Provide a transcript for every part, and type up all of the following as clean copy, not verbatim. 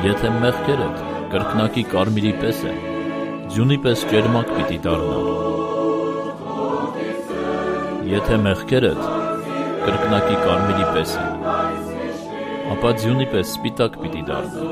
Եթե մեղքերդ կրկնակի կարմիրի պես են, ձյունի պես ճերմակ պիտի դառնան։ Եթե մեղքերդ կրկնակի կարմիրի պես են, ապա ձյունի պես սպիտակ պիտի դառնան։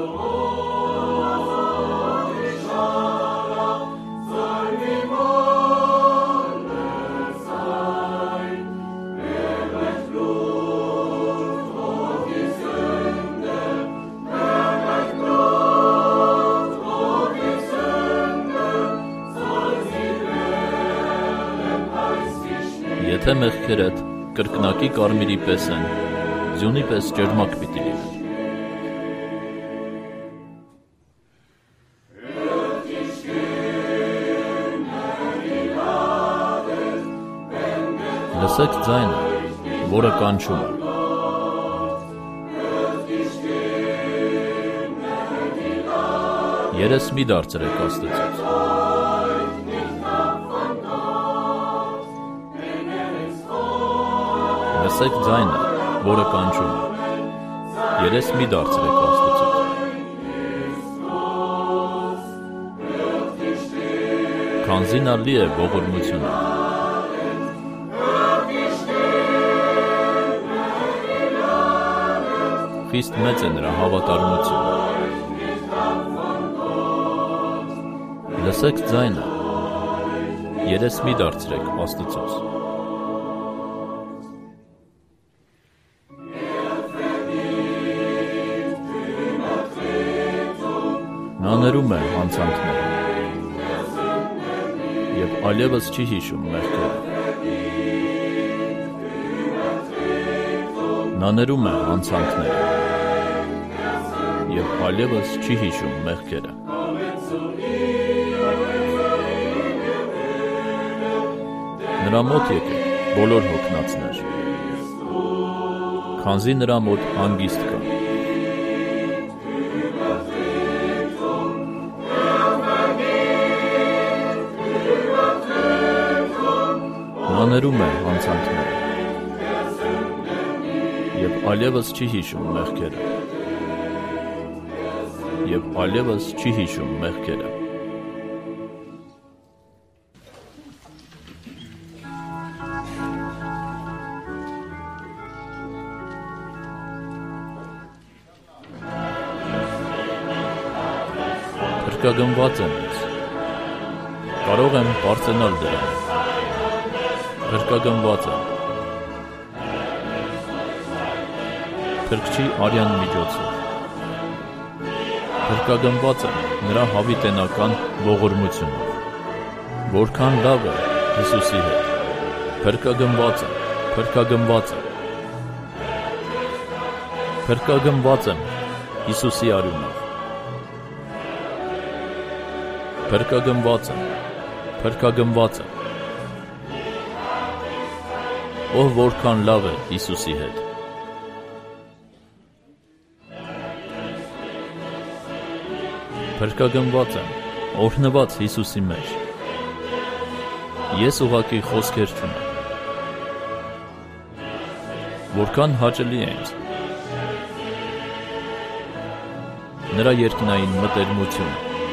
Եթե մեղքերդ կրկնակի կարմիրի պես են, ձյունի պես ճերմակ պիտի լինեն։ Լսեք ձայնը, որը կանչում է։ Երես մի դարձրեք Աստծուց։ Լսեք ձայնը, որը կանչում է։ Երես մի դարձրեք Աստծուց։ Քանզի նա լի է ողորմությունը։ Խիստ մեծ է նրա հավատարմությունը։ Լսեք ձայնը, երես մի դարձրեք Աստծուց։ Նա ներում է հանցանքները և այլևս չի հիշում մեղքերը։ Նա ներում է հանցանքները և այլևս չի հիշում մեղքերը։ Նրա մոտ եկեք բոլոր հոգնածներ, քանզի նրա մոտ հանգիստ կա։ Նա ներում է հանցանքները և այլևս չի հիշում մեղքերը։ Եվ այլևս չի հիշում մեղքերը։ Փրկագնված եմ ես, կարող եմ պարծենալ դրան, փրկագնված եմ, փրկչի արյան միջոցով, փրկագնված եմ նրա հավիտենական ողորմությունով, որքան լավ է Հիսուսի հետ, փրկագնված եմ, փրկագնված եմ, փրկագնված եմ Հիսուսի արյունով, փրկագնված եմ, փրկագնված եմ, ով որքան լավ է Հիսուսի հետ։ Փրկագնված եմ, օրհնված Հիսուսի մեջ։ Ես ուղղակի խոսքեր չունեմ։ Որքան հաճելի է ինձ նրա երկնային մտերմությունը։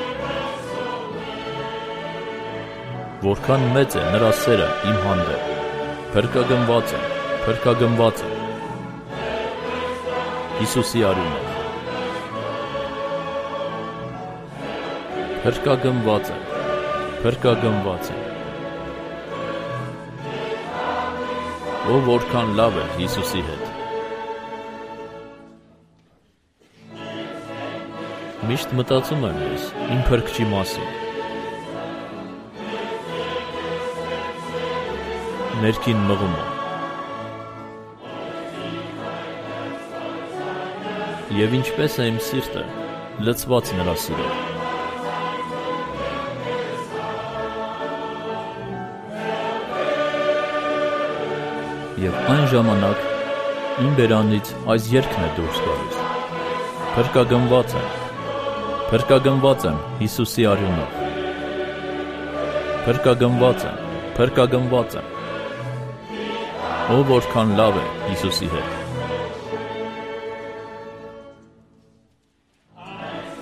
Որքան մեծ է նրա սերը իմ հանդեպ։ Փրկագնված եմ, փրկագնված եմ Հիսուսի արյունով։ Փրկագնված եմ, փրկագնված եմ, ով որքան լավ է Հիսուսի հետ։ Միշտ մտածում եմ ես իմ փրկչի մասին։ Ներքին մղում եմ։ Եվ ինչպես է իմ սիրտը լցված նրա սիրով։ Եվ այն ժամանակ իմ բերանից այս երգն է դուրս գալիս. Փրկագնված եմ Հիսուսի արյունով։ Փրկագնված եմ, փրկագնված եմ, ով որքան լավ է Հիսուսի հետ։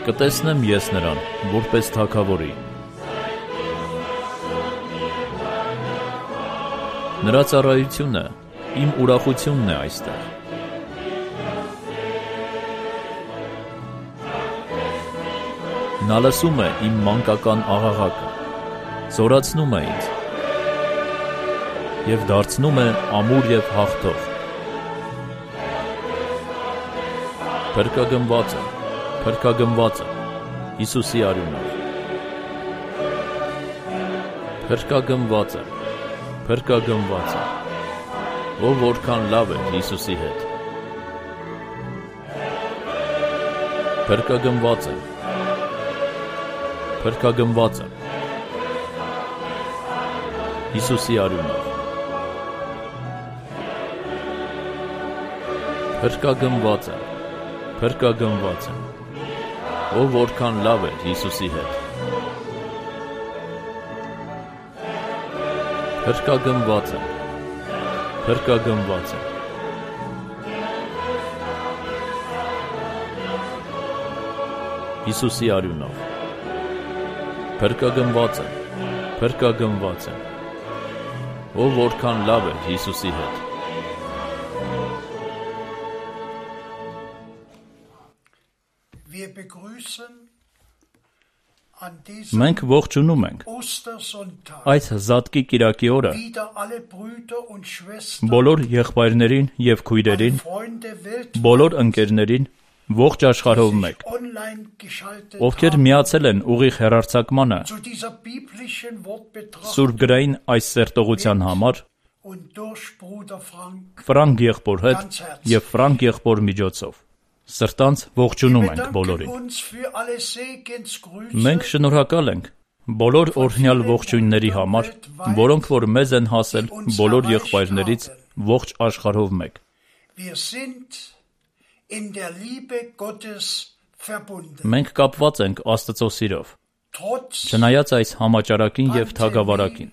կտեսնեմ ես նրան, որպես թագավորի։ Նրա ծառայությունը իմ ուրախությունն է այստեղ։ Նա լսում է իմ մանկական աղաղակը, զորացնում է ինձ և դարձնում է ամուր և հաղթող։ Փրկագնված է, Հիսուսի արյունով։ Փրկագնված է, ով որքան լավ է Հիսուսի հետ։ Փրկագնված է, Հիսուսի արյունով։ Փրկագնված է, ով որքան լավ է Հիսուսի հետ։ Փրկագնված է, Հիսուսի արյունով։ Փրկագնված է, ով որքան լավ է Հիսուսի հետ։ Մենք ողջունում ենք այս Զատկի կիրակի օրը բոլոր եղբայրներին և քույրերին, բոլոր ընկերներին ողջ աշխարհով մեկ, ովքեր միացել են ուղիղ հեռարձակմանը Սուրբ գրային այս սերտողության համար Ֆրանկ եղբոր հետ և Ֆրանկ եղբոր միջոցով։ Սրտանց ողջունում ենք բոլորին։ Մենք շնորհակալ ենք բոլոր օրհնյալ ողջույնների համար, որոնք որ մեզ են հասել բոլոր եղբայրներից ողջ աշխարհով մեկ։ Մենք կապված ենք Աստծո սիրով, չնայած այս համաճարակին և թագավարակին։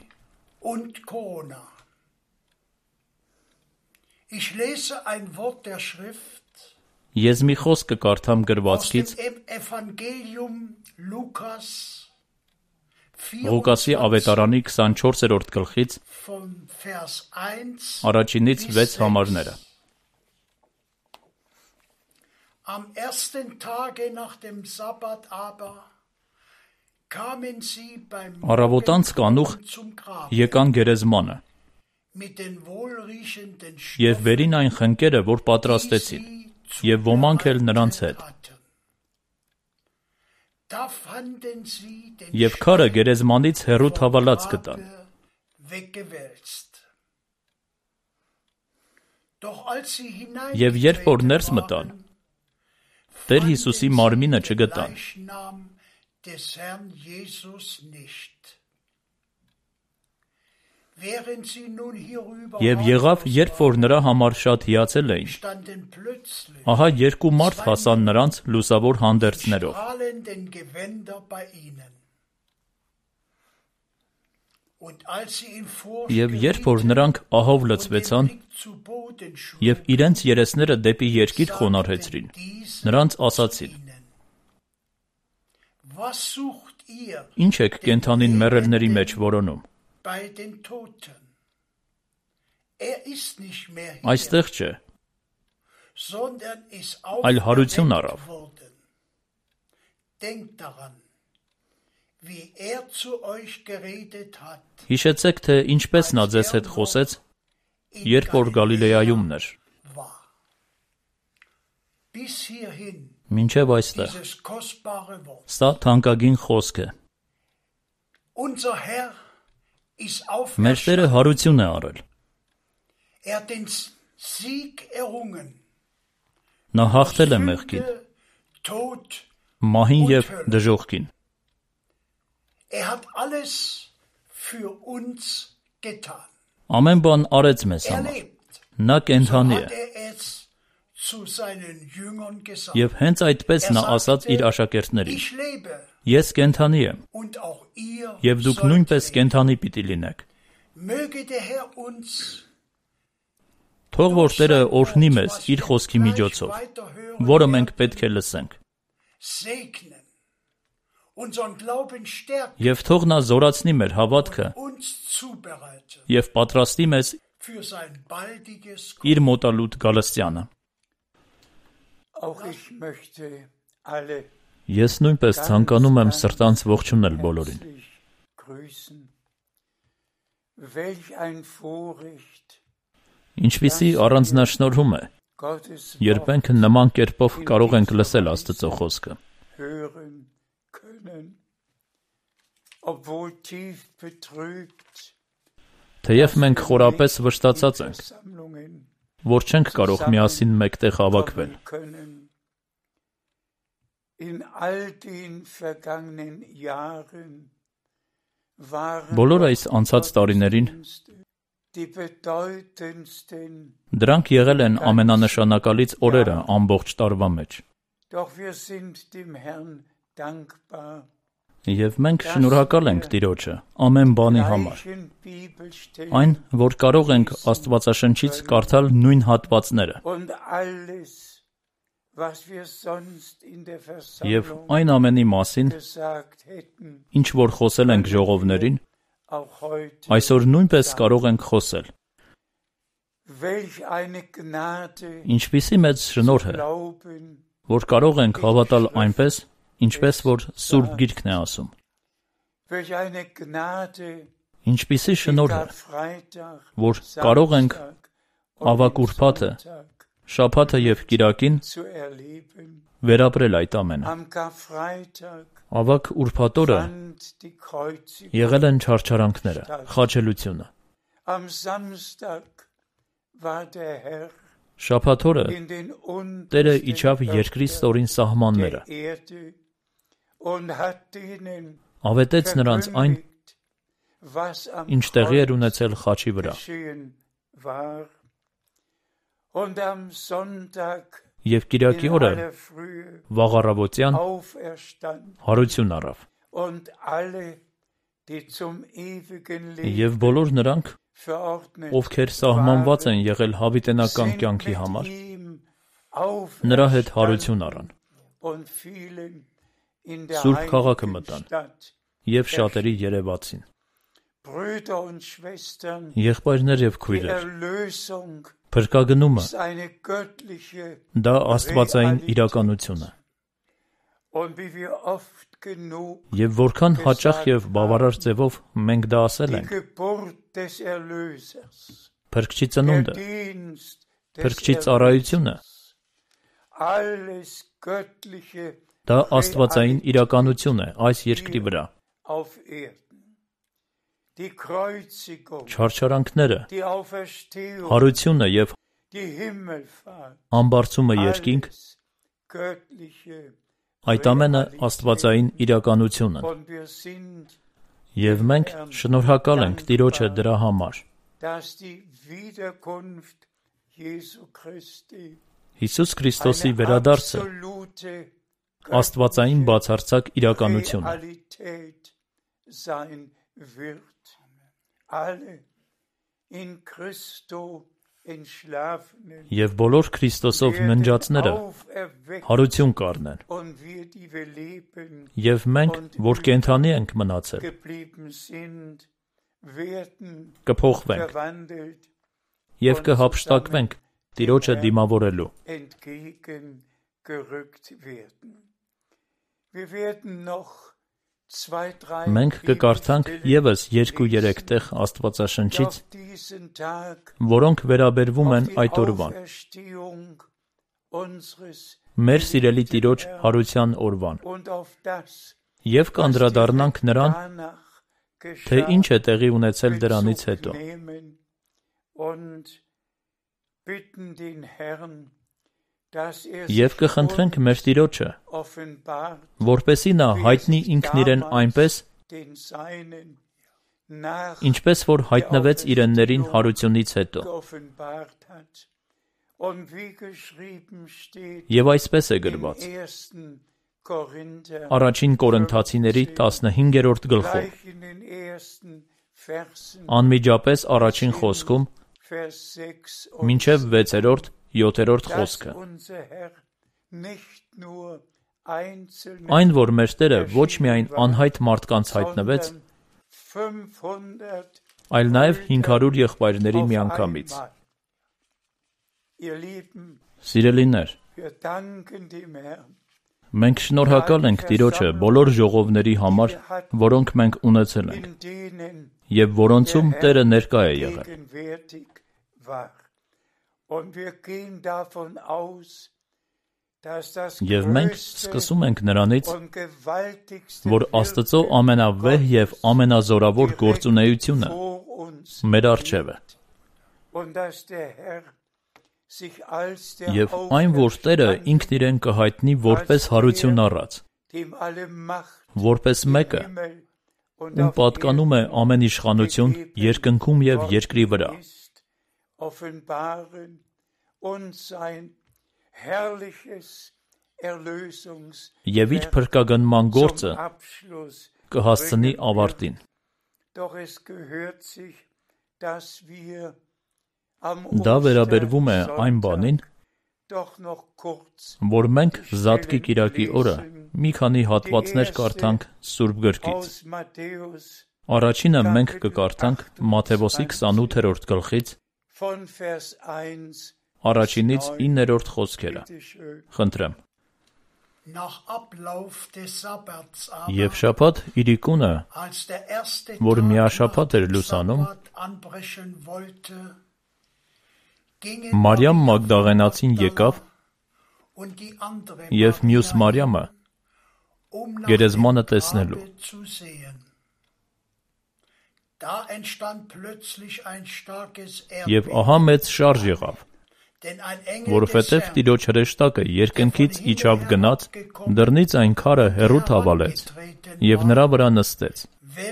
Ես մի խոսք կկարդամ գրվածքից Ղուկասի ավետարանի 24-րդ գլխից առաջինից 6 համարները։ Առավոտանց կանուխ եկան գերեզմանը և վերին այն խնկերը, որ պատրաստեցին, և ոմանք էլ նրանց հետ։ Եվ քարը գերեզմանից հեռու թավալած գտան։ Եվ երբ որ ներս մտան, Տեր Հիսուսի մարմինը չգտան։ Եվ եղավ, երբ որ նրա համար շատ հիացել էին, ահա երկու մարդ հասան նրանց լուսավոր հանդերձներով։ Եվ երբ որ նրանք ահով լցվեցան և իրենց երեսները դեպի երկիր խոնարհեցրին, նրանց ասացին. Ինչ եք կենդանին մեռելների մեջ որոնում։ Այստեղ չէ, այլ հարություն առավ։ Հիշեցեք, թե ինչպես նա ձեզ հետ խոսեց, երբ որ Գալիլեայումն էր։ Մինչև այստեղ։ Սա թանկագին խոսք է։ Մեր Տերը հարություն է արել։ Նա հաղթել է մեղքին, մահին և դժոխքին։ Ամեն բան արեց մեզ համար։ Նա կենդանի է։ Եվ հենց այդպես նա ասաց իր աշակերտներին. Ես կենդանի եմ, և դուք նույնպես կենդանի պիտի լինեք։ Թող որ Տերը օրհնի մեզ իր խոսքի միջոցով, որը մենք պետք է լսենք։ Եվ թող նա զորացնի մեր հավատքը և պատրաստի մեզ իր մոտալուտ գալստյանը։ Ես նույնպես ցանկանում եմ սրտանց ողջունել բոլորին։ Ինչպիսի առանձնաշնորհում է, երբ մենք նման կերպով կարող ենք լսել Աստծո խոսքը։ Թեև մենք խորապես վշտացած ենք, որ չենք կարող միասին մեկտեղ հավաքվել։ Բոլոր այս անցած տարիներին դրանք եղել են ամենանշանակալից օրերը ամբողջ տարվա մեջ։ Եվ մենք շնորհակալ ենք Տիրոջը ամեն բանի համար։ Այն, որ կարող ենք Աստվածաշնչից կարդալ նույն հատվածները։ Եվ այն ամենի մասին, ինչ որ խոսել ենք ժողովներին, այսօր նույնպես կարող ենք խոսել։ Ինչպիսի մեծ շնորհ է, որ կարող ենք հավատալ այնպես, ինչպես որ Սուրբ Գիրքն է ասում։ Ինչպիսի շնորհ է, որ կարող ենք ավագ ուրբաթը, շաբաթը և կիրակին վերապրել այդ ամենը։ Ավագ ուրբաթօրը եղել են չարչարանքները, խաչելությունը։ Շաբաթօրը Տերը իջավ երկրի ստորին սահմանները, ավետեց նրանց այն, ինչ տեղի էր ունեցել խաչի վրա։ Եվ կիրակի օրը վաղառավոտյան հարություն առավ։ Եվ բոլոր նրանք, ովքեր սահմանված են եղել հավիտենական կյանքի համար, նրա հետ հարություն առան։ Սուրբ քաղաքը մտան և շատերի երևացին։ Եղբայրներ և քույրեր, փրկագնումը դա աստվածային իրականություն է։ Եվ որքան հաճախ և բավարար ձևով մենք դա ասել ենք, Փրկչի ծնունդը, Փրկչի ծառայությունը, դա աստվածային իրականություն է այս երկրի վրա։ Չարչարանքները, հարությունը և ամբարձումը երկինք, այդ ամենը աստվածային իրականություն են։ Եվ մենք շնորհակալ ենք Տիրոջը դրա համար։ Հիսուս Քրիստոսի վերադարձը աստվածային բացարձակ իրականություն է։ Եվ բոլոր Քրիստոսով ննջածները հարություն կառնեն։ Եվ մենք, որ կենդանի ենք մնացել, կփոխվենք և կհափշտակվենք Տիրոջը դիմավորելու։ Մենք կկարդանք ևս 2-3 տեղ Աստվածաշնչից, որոնք վերաբերվում են այդ օրվան, մեր սիրելի Տիրոջ հարության օրվան, և կանդրադառնանք նրան, թե ինչ է տեղի ունեցել դրանից հետո։ Եվ կխնդրենք մեր Տիրոջը, որպեսզի նա հայտնի ինքն իրեն այնպես, ինչպես որ հայտնվեց իրեններին հարությունից հետո։ Եվ այսպես է գրված. Առաջին Կորինթացիների 15-րդ գլխով, անմիջապես առաջին խոսքում, մինչև 6-րդ, 7-րդ խոսքը։ Այն, որ մեր Տերը ոչ միայն անհայտ մարդկանց հայտնվեց, այլ նաև 500 եղբայրների միանգամից։ Սիրելիներ, մենք շնորհակալ ենք Տիրոջը բոլոր ժողովների համար, որոնք մենք ունեցել ենք, և որոնցում Տերը ներկա է եղել։ Եվ մենք սկսում ենք նրանից, որ Աստծո ամենավեհ և ամենազորավոր գործունեությունը մեր առջև է։ Եվ այն, որ Տերը ինքն իրեն կհայտնի որպես հարություն առած, որպես մեկը, ում պատկանում է ամեն իշխանություն երկնքում և երկրի վրա, և իր փրկագնման գործը կհասցնի ավարտին։ Դա վերաբերվում է այն բանին, որ մենք Զատկի կիրակի օրը մի քանի հատվածներ կարդանք Սուրբ Գրքից։ Առաջինը մենք կկարդանք Մատթեոս 28-րդ գլխից, 1-ից 9-րդ խոսքերը։ Խնդրեմ։ Եվ շաբաթ իրիկունը, որ միաշաբաթ էր լուսանում, Մարիամ Մագդաղենացին եկավ և մյուս Մարիամը գերեզմանը տեսնելու։ Եվ ահա մեծ շարժ եղավ, որովհետև Տիրոջ հրեշտակը երկնքից իջավ գնաց, դռնից այն քարը հեռու թավալեց և նրա վրա նստեց։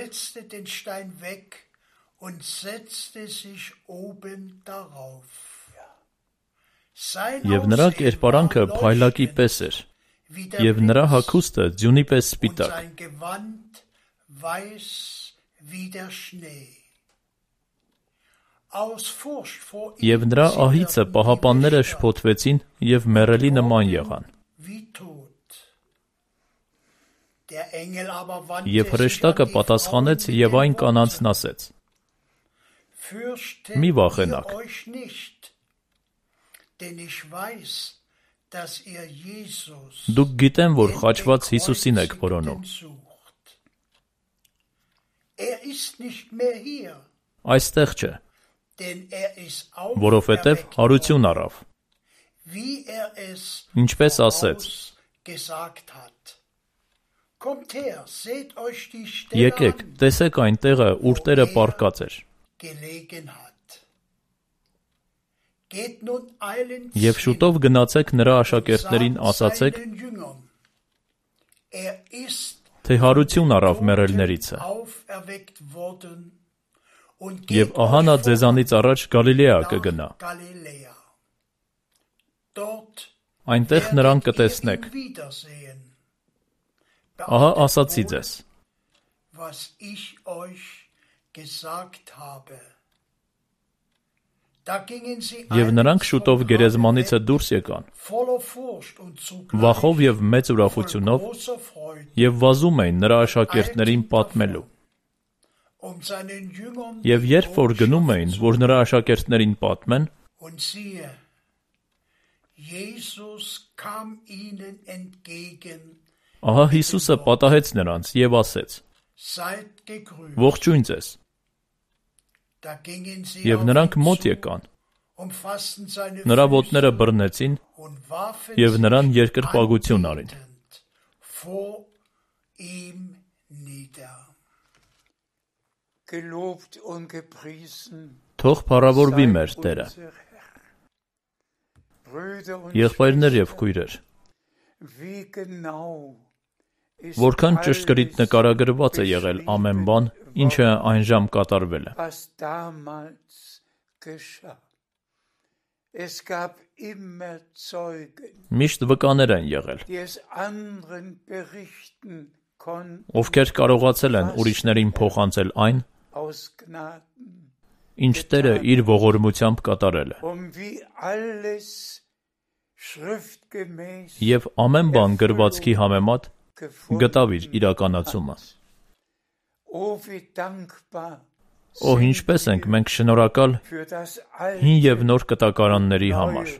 Եվ նրա կերպարանքը փայլակի պես էր, և նրա հագուստը ձյունի պես սպիտակ։ Եվ նրա ահիցը պահապանները շփոթվեցին և մեռելի նման եղան։ Եվ հրեշտակը պատասխանեց և այն կանանցն ասեց. «Մի վախենաք, դուք գիտեմ, որ խաչված Հիսուսին եք որոնում։ Այստեղ չէ, որովհետև հարություն առավ, ինչպես ասեց. եկեք, տեսեք այն տեղը, ուր Տերը պառկած էր։ Եվ շուտով գնացեք նրա աշակերտներին ասացեք, թե հարություն առավ մեռելներիցը, և ահա նա ձեզանից առաջ Գալիլեա կգնա։ Այնտեղ նրան կտեսնեք։ Ահա ասացի ձեզ։ Եվ նրանք շուտով գերեզմանիցը դուրս եկան, վախով և մեծ ուրախությունով, և վազում էին նրա աշակերտներին պատմելու։ Եվ երբ որ գնում էին, որ նրա աշակերտներին պատմեն, ահա Հիսուսը պատահեց նրանց և ասեց. «Ողջույն ձեզ»։ Եվ նրանք մոտ եկան, նրա ոտները բռնեցին և նրան երկրպագություն արին։ Թող փառավորվի մեր Տերը։ Եղբայրներ և քույրեր, որքան ճշգրիտ նկարագրված է եղել ամեն բան, ինչը այն ժամ կատարվել է։ Միշտ վկաներ են եղել, ովքեր կարողացել են ուրիշներին փոխանցել այն, ինչ Տերը իր ողորմությամբ կատարել է։ Եվ ամեն բան գրվածքի համեմատ գտավ իր իրականացումը։ Օ, ինչպես ենք մենք շնորհակալ հին եւ նոր կտակարանների համար։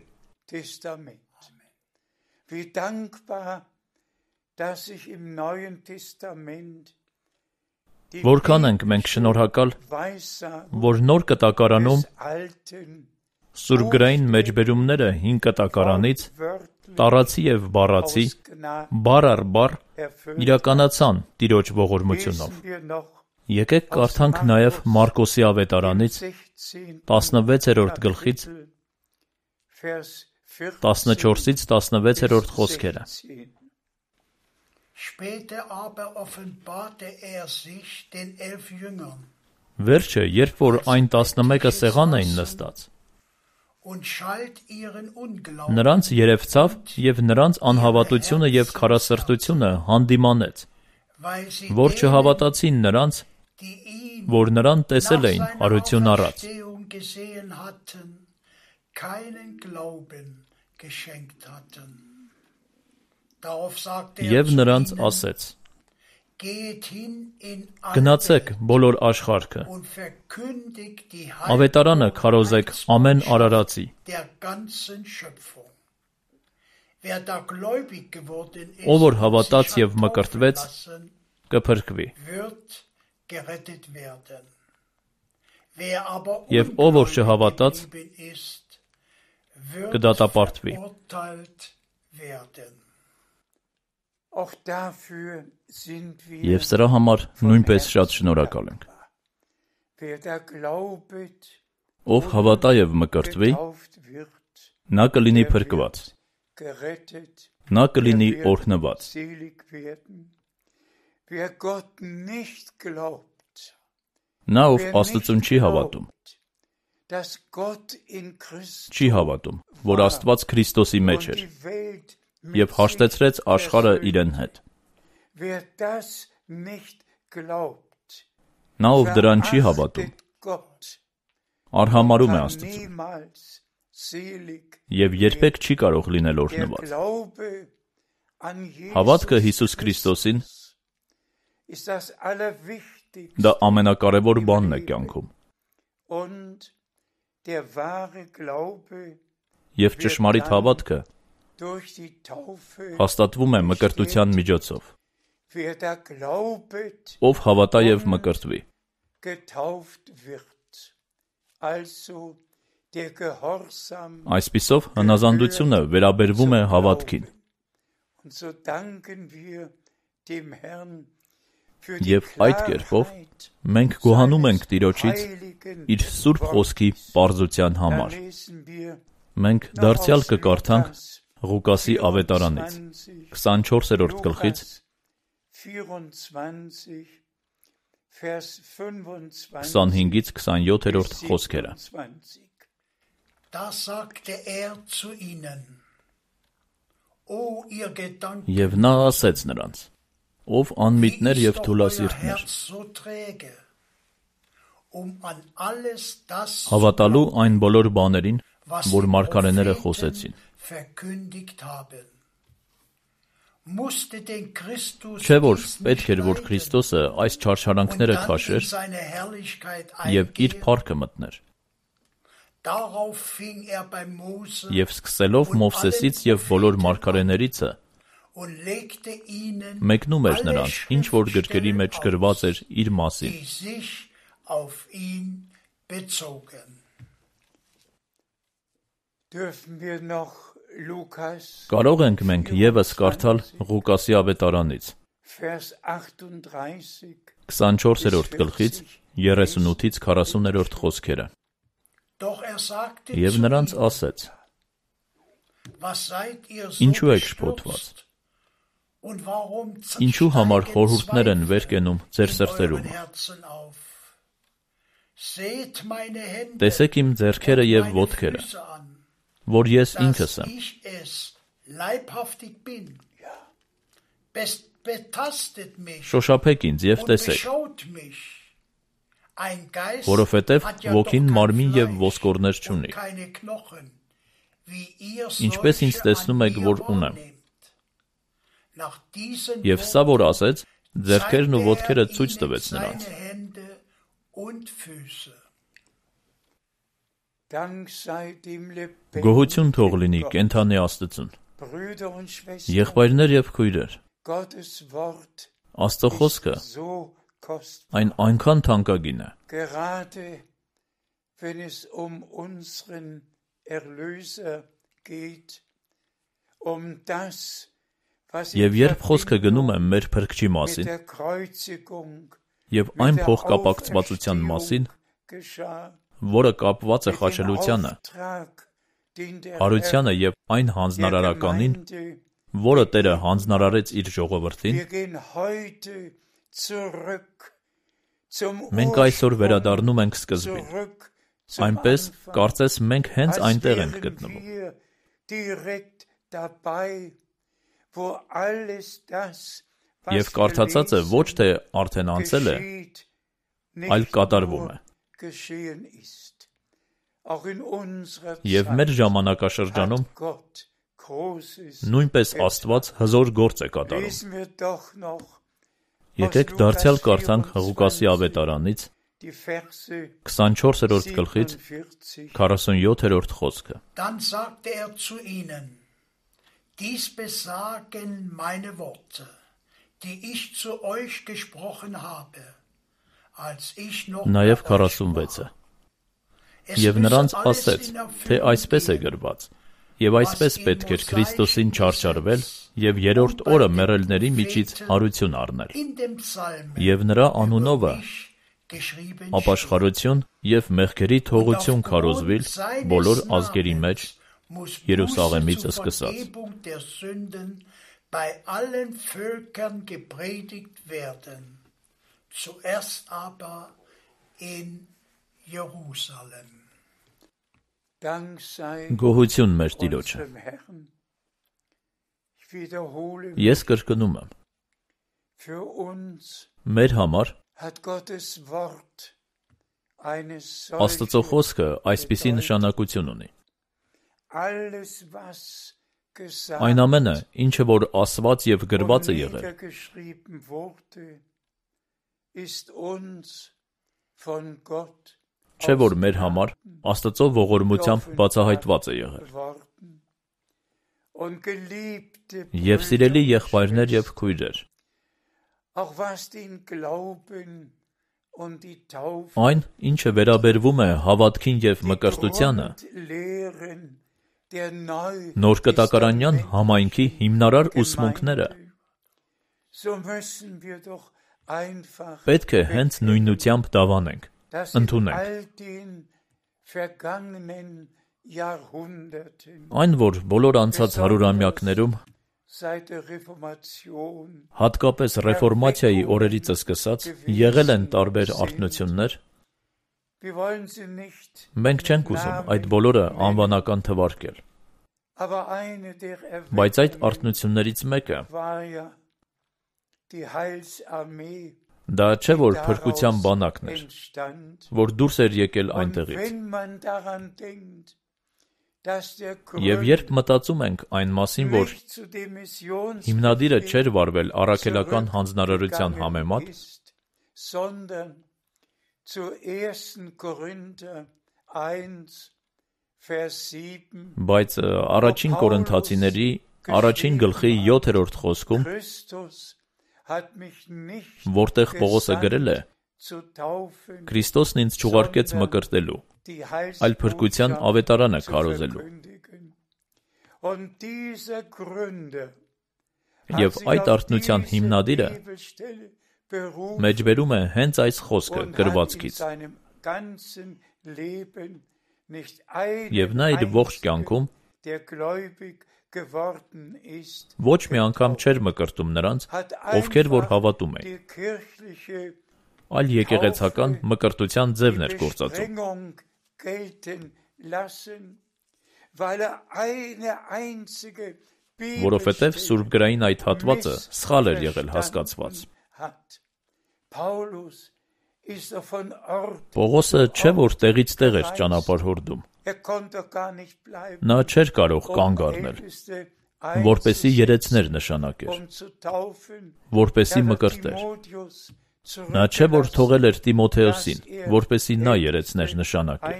Որքան ենք մենք շնորհակալ, որ նոր կտակարանում սուրբգրային մեջբերումները հին կտակարանից տառացի եւ բառացի բառ առ բառ իրականացան Տիրոջ ողորմությունով։ Եկեք կարդանք նաեւ Մարկոսի ավետարանից 16-րդ գլխից 14-ից 16-րդ խոսքերը։ Վերջը, երբ որ այն 11-ը սեղան էին նստած, նրանց երևցավ եւ նրանց անհավատությունը եւ քարասրտությունը հանդիմանեց, որ չհավատացին նրանց, որ նրան տեսել էին արություն առած։ Եվ նրանց ասեց. գնացեք բոլոր աշխարհքը, ավետարանը քարոզեք ամեն արարածի։ Ով որ հավատաց եւ մկրտվեց, կփրկվի։ Եվ ով որ չհավատաց, կդատապարտվի։ Եվ սրա համար նույնպես շատ շնորհակալ ենք։ Ով հավատա եւ մկրտվի, նա կլինի փրկված, նա կլինի օրհնված։ Նա ով Աստծուն չի հավատում, չի հավատում, որ Աստված Քրիստոսի մեջ էր եւ հաշտեցրեց աշխարհը իրեն հետ։ Նա ով դրան չի հավատում, արհամարում է Աստծուն եւ երբեք չի կարող լինել օրհնված։ Հավատքը Հիսուս Քրիստոսին դա ամենակարևոր բանն է կյանքում։ Եվ ճշմարիտ հավատքը հաստատվում է մկրտության միջոցով։ Ով հավատա եւ մկրտվի։ Այսպիսով հնազանդությունը վերաբերվում է հավատքին։ Եվ այդ կերպով մենք գոհանում ենք Տիրոջից իր սուրբ խոսքի պարզության համար։ Մենք դարձյալ կկարդանք Ղուկասի ավետարանից 24-րդ գլխից 25-ից 27-րդ խոսքերը։ Եվ նա ասեց նրանց. ով անմիտներ եւ թուլասիրտներ, հավատալու այն բոլոր բաներին, որ մարգարեները խոսեցին։ Չէ՞ որ պետք էր, որ Քրիստոսը այս չարչարանքները քաշեր եւ իր փառքը մտներ։ Եվ սկսելով Մովսեսից եւ բոլոր մարգարեներիցը մեկնում էր նրանց, ինչ որ գրքերի մեջ գրված էր իր մասին։ Կարող ենք մենք եւս կարդալ Ղուկասի ավետարանից 24-րդ գլխից 38-ից 40-րդ խոսքերը։ Եվ նրանց ասեց. ինչու եք շփոթված, ինչու համար խորհուրդներ են վեր կենում ձեր սրտերում։ Տեսեք իմ ձեռքերը եւ ոտքերը, որ ես ինքս եմ։ Շոշափեք ինձ եւ տեսեք, որովհետեւ ոգին մարմին եւ ոսկորներ չունի, ինչպես ինձ տեսնում եք, որ ունեմ։ Եվ սա, որ ասեց, ձեռքերն ու ոտքերը ցույց տվեց նրանց։ Գոհություն թող լինի կենդանի Աստծուն։ Եղբայրներ եւ քույրեր, Աստծո խոսքը այն այնքան թանկագին է, եւ երբ խոսքը գնում է մեր փրկչի մասին եւ այն փոխկապակցվածության մասին, որը կապված է խաչելությանը, հարությանը եւ այն հանձնարարականին, որը Տերը հանձնարարեց իր ժողովրդին, մենք այսօր վերադառնում ենք սկզբին, այնպես կարծես մենք հենց այնտեղ ենք գտնվում։ Եվ կարդացածը ոչ թե արդեն անցել է, այլ կատարվում է։ Եվ մեր ժամանակաշրջանում նույնպես Աստված հզոր գործ է կատարում։ Եկեք դարձյալ կարդանք Ղուկասի ավետարանից 24-րդ գլխից 47-րդ խոսքը։ Dann sagte er zu ihnen: Dies besagen meine Worte, die ich zu euch gesprochen habe, als ich noch Նաև 46-ը։ Եվ նրանց ասեց, թե այսպես է գրված, եւ այսպես պետք էր Քրիստոսին չարչարվել եւ երրորդ օրը մեռելների միջից հարություն առնել։ Եվ նրա անունովը ապաշխարություն եւ մեղքերի թողություն քարոզվիլ բոլոր ազգերի մեջ Երուսաղեմից սկսած։ bei allen Völkern gepredigt werden, zuerst aber in Jerusalem. Գոհություն մեր Տիրոջը։ Ես կրկնում եմ։ Մեր համար Աստծո խոսքը այսպիսի նշանակություն ունի։ Այն ամենը, ինչը որ ասված եւ գրված է եղել, չէ որ մեր համար Աստծո ողորմությամբ բացահայտված է եղել։ Եվ սիրելի եղբայրներ եւ քույրեր, այն, ինչը վերաբերվում է հավատքին եւ մկրտությանը, նոր կտակարանյան համայնքի հիմնարար ուսմունքները, պետք է հենց նույնությամբ դավանենք, ընդունենք։ Այն, որ բոլոր անցած հարյուրամյակներում, հատկապես ռեֆորմացիայի օրերից սկսած, եղել են տարբեր արթնություններ, մենք չենք ուզում այդ բոլորը անվանական թվարկել։ Բայց այդ արթնություններից մեկը դա չէ որ փրկության բանակն էր, որ դուրս էր եկել այնտեղից։ Եվ երբ մտածում ենք այն մասին, որ հիմնադիրը չէր վարվել առաքելական հանձնարարության համեմատ, բայց առաջին Կորինթացիների առաջին գլխի 7-րդ խոսքում, որտեղ Պողոսը գրել է. Քրիստոսն ինձ չուղարկեց մկրտելու, այլ փրկության ավետարանը քարոզելու։ Եվ այդ արթնության հիմնադիրը մեջբերում է հենց այս խոսքը գրվածքից։ Եվ նա իր ողջ կյանքում ոչ մի անգամ չէր մկրտում նրանց, ովքեր որ հավատում էին, այլ եկեղեցական մկրտության ձևն էր գործածում։ Որովհետև սուրբգրային այդ հատվածը սխալ էր եղել հասկացված։ Պողոսը չէ որ տեղից տեղ էր ճանապարհ հորդում։ Նա չէր կարող կանգ առնել, որպեսի երեցներ նշանակեր, որպեսի մկրտեր։ Նա չէ որ թողել էր Տիմոթեոսին, որպեսի նա երեցներ նշանակեր։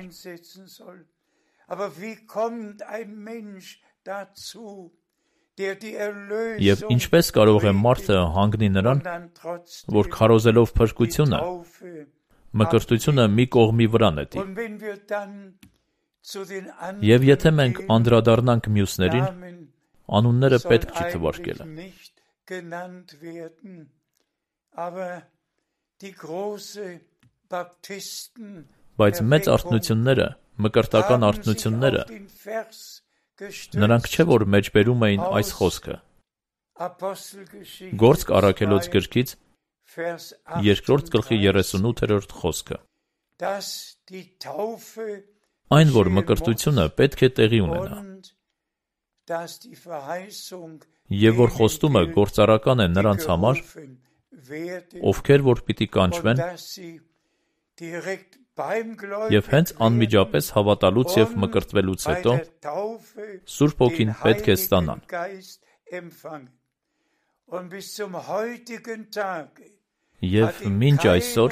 Եվ ինչպես կարող է մարդը հանգնի նրան, որ քարոզելով փրկությունը, մկրտությունը մի կողմի վրա նետի։ Եվ եթե մենք անդրադառնանք մյուսներին, անունները պետք չի թվարկելը։ Բայց մեծ արթնությունները, մկրտական արթնությունները, նրանք չէ որ մեջբերում էին այս խոսքը։ Գործք առաքելոց գրքից 2:38 խոսքը։ Այն որ մկրտությունը պետք է տեղի ունենա, եւ որ խոստումը գործարական է նրանց համար, ովքեր որ պիտի կանչվեն, եւ հենց անմիջապես հավատալուց եւ մկրտվելուց հետո Սուրբ Հոգին պետք է ստանան։ Եվ մինչ այսօր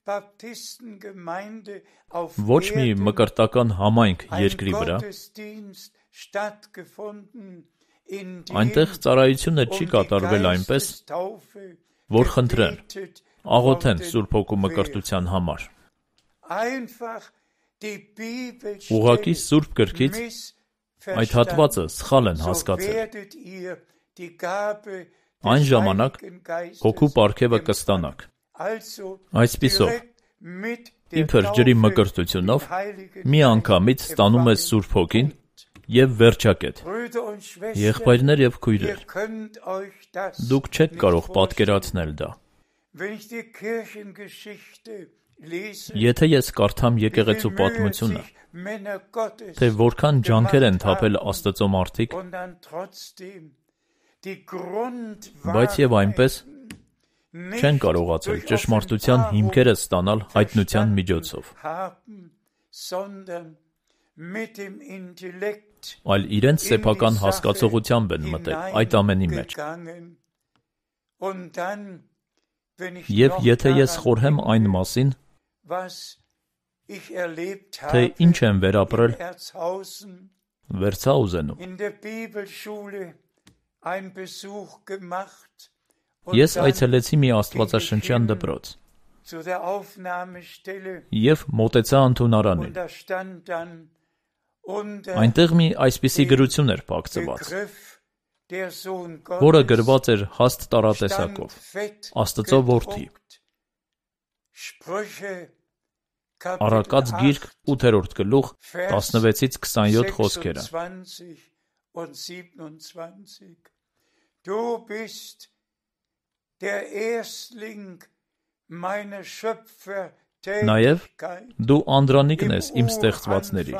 ոչ մի մկրտական համայնք երկրի վրա, այնտեղ ծառայությունը չի կատարվել այնպես, որ խնդրեն, աղոթեն Սուրբ Հոգու մկրտության համար։ Ուղղակի Սուրբ գրքից այդ հատվածը սխալ են հասկացել։ Այն ժամանակ Հոգու պարգևը կստանաք։ Այսպիսով, իբր ջրի մկրտությունով մի անգամից ստանում ես Սուրբ Հոգին եւ վերջակետ։ Եղբայրներ եւ քույրեր, դուք չեք կարող պատկերացնել դա։ Եթե ես կարդամ եկեղեցու պատմությունը, թե որքան ջանքեր են թափել Աստծո մարդիկ, բայց եւ այնպես չեն կարողացել ճշմարտության հիմքերը ստանալ հայտնության միջոցով, այլ իրենց սեփական հասկացողությամբ են մտել այդ ամենի մեջ։ Եվ եթե ես խորհեմ այն մասին, թե ինչ եմ վերապրել, վերցա ուզենում։ Ես այցելեցի մի աստվածաշնչյան դպրոց եւ մոտեցա ընդունարանին։ Այնտեղ մի այսպիսի գրություն էր փակցված, որը գրված էր հաստ տարատեսակով, Աստծո որդի։ Առակաց գիրք 8-րդ գլուխ 16-27 խոսքերը։ Նաև դու անդրանիկն ես իմ ստեղծվածների։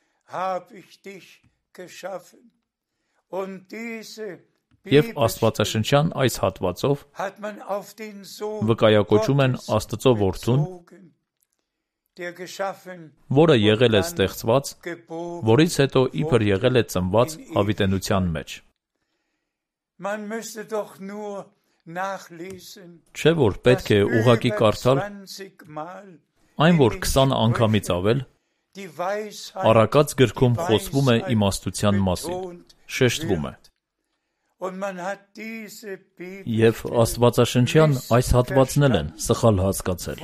Եվ աստվածաշնչյան այս հատվածով վկայակոչում են Աստծո որդուն, որը եղել է ստեղծված, որից հետո իբր եղել է ծնված հավիտենության մեջ։ Չէ որ պետք է ուղղակի կարդալ, այն որ 20 անգամից ավել, առակաց գրքում խոսվում է իմաստության մասին, շեշտվում է։ Եվ աստվածաշնչյան այս հատվածն են սխալ հասկացել։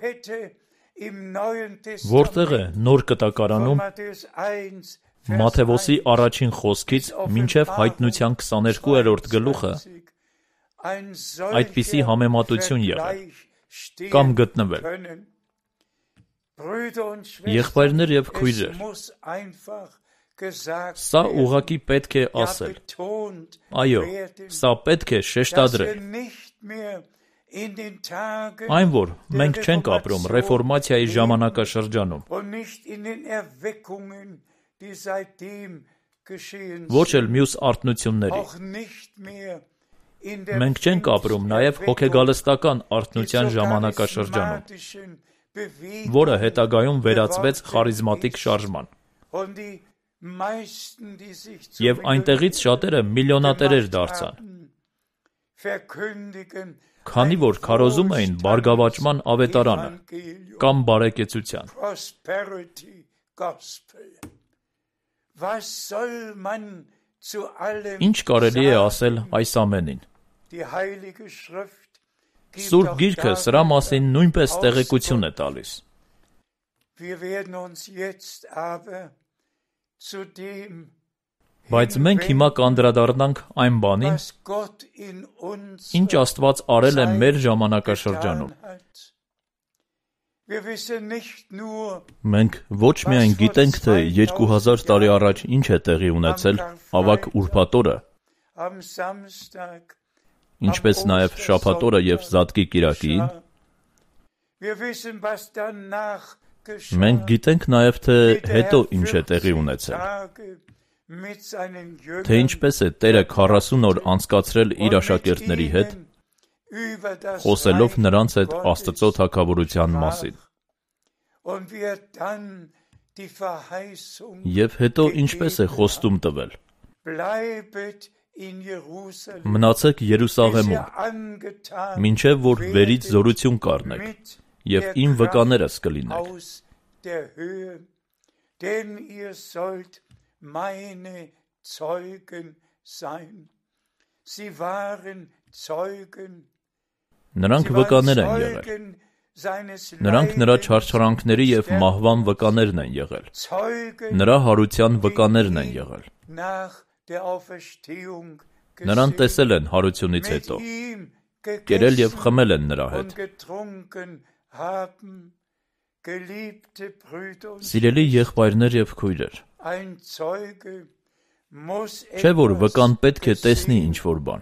Որտեղ է նոր կտակարանում Մատթեոսի առաջին խոսքից մինչև հայտնության 22-րդ գլուխը այդպիսի համեմատություն եղել կամ գտնվել։ Եղբայրներ եւ քույրեր, սա ուղղակի պետք է ասել։ Այո, սա պետք է շեշտադրել։ Այն որ մենք չենք ապրում ռեֆորմացիայի ժամանակաշրջանում, ոչ էլ մյուս արթնությունների, Մենք չենք ապրում նաև հոգեգալստական արթնության ժամանակաշրջանում, որը հետագայում վերածվեց խարիզմատիկ շարժման։ Եվ այնտեղից շատերը միլիոնատերեր դարձան, քանի որ քարոզում էին բարգավաճման ավետարանը կամ բարեկեցության։ Ինչ կարելի է ասել այս ամենին։ Սուրբ Գիրքը սրա մասին նույնպես տեղեկություն է տալիս։ Բայց մենք հիմա կանդրադառնանք այն բանին, ինչ Աստված արել է մեր ժամանակաշրջանում։ Մենք ոչ միայն գիտենք, թե 2000 տարի առաջ ինչ է տեղի ունեցել ավագ ուրբաթ օրը, ինչպես նաև շաբաթ օրը և Զատկի կիրակին, մենք գիտենք նաև, թե հետո ինչ է տեղի ունեցել, թե ինչպես է Տերը 40 օր անցկացրել իր աշակերտների հետ, խոսելով նրանց հետ Աստծո թագավորության մասին։ Եվ հետո ինչպես է խոստում տվել. մնացեք Երուսաղեմում, մինչև որ վերից զորություն կառնեք, և իմ վկաներս կլինեք։ Նրանք վկաներ են եղել։ Նրանք նրա չարչարանքների և մահվան վկաներն են եղել։ Նրա հարության վկաներն են եղել։ Նրան տեսել են հարությունից հետո, կերել և խմել են նրա հետ։ Սիրելի եղբայրներ և քույրեր, չէ՞ որ վկան պետք է տեսնի ինչ-որ բան,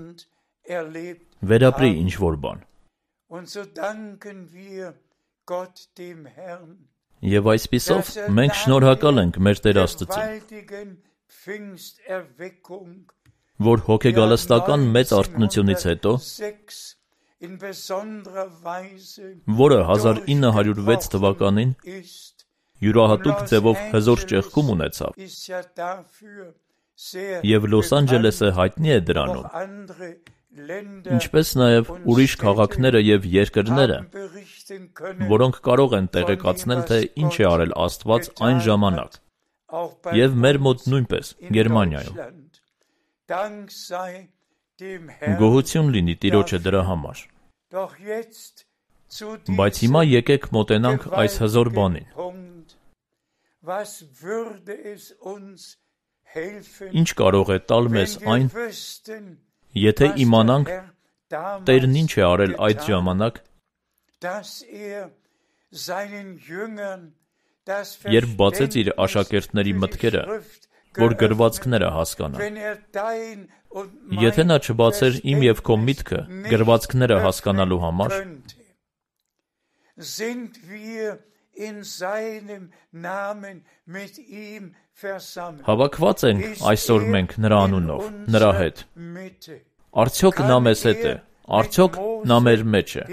վերապրի ինչ-որ բան։ Եվ այսպիսով մենք շնորհակալ ենք մեր Տեր Աստծուն, որ հոգեգալստական մեծ արթնությունից հետո, որը 1906 թվականին յուրահատուկ ձևով հզոր ճեղքում ունեցավ, և Լոս Անջելեսը հայտնի է դրանում, ինչպես նաև ուրիշ քաղաքները և երկրները, որոնք կարող են տեղեկացնել, թե ինչ է արել Աստված այն ժամանակ, և մեր մոտ նույնպես Գերմանիայում։ Գոհություն լինի Տիրոջը դրա համար։ Բայց հիմա եկեք մոտենանք այս հզոր բանին։ Ինչ կարող է տալ մեզ այն, եթե իմանանք Տերն ինչ է արել այդ ժամանակ, երբ բացեց իր աշակերտների մտքերը, որ գրվածքները հասկանան։ Եթե նա չբացեր իմ և քո միտքը գրվածքները հասկանալու համար, հավաքված ենք այսօր մենք նրա անունով, նրա հետ։ Արդյոք նա մեզ հետ է, արդյոք նա մեր մեջ է։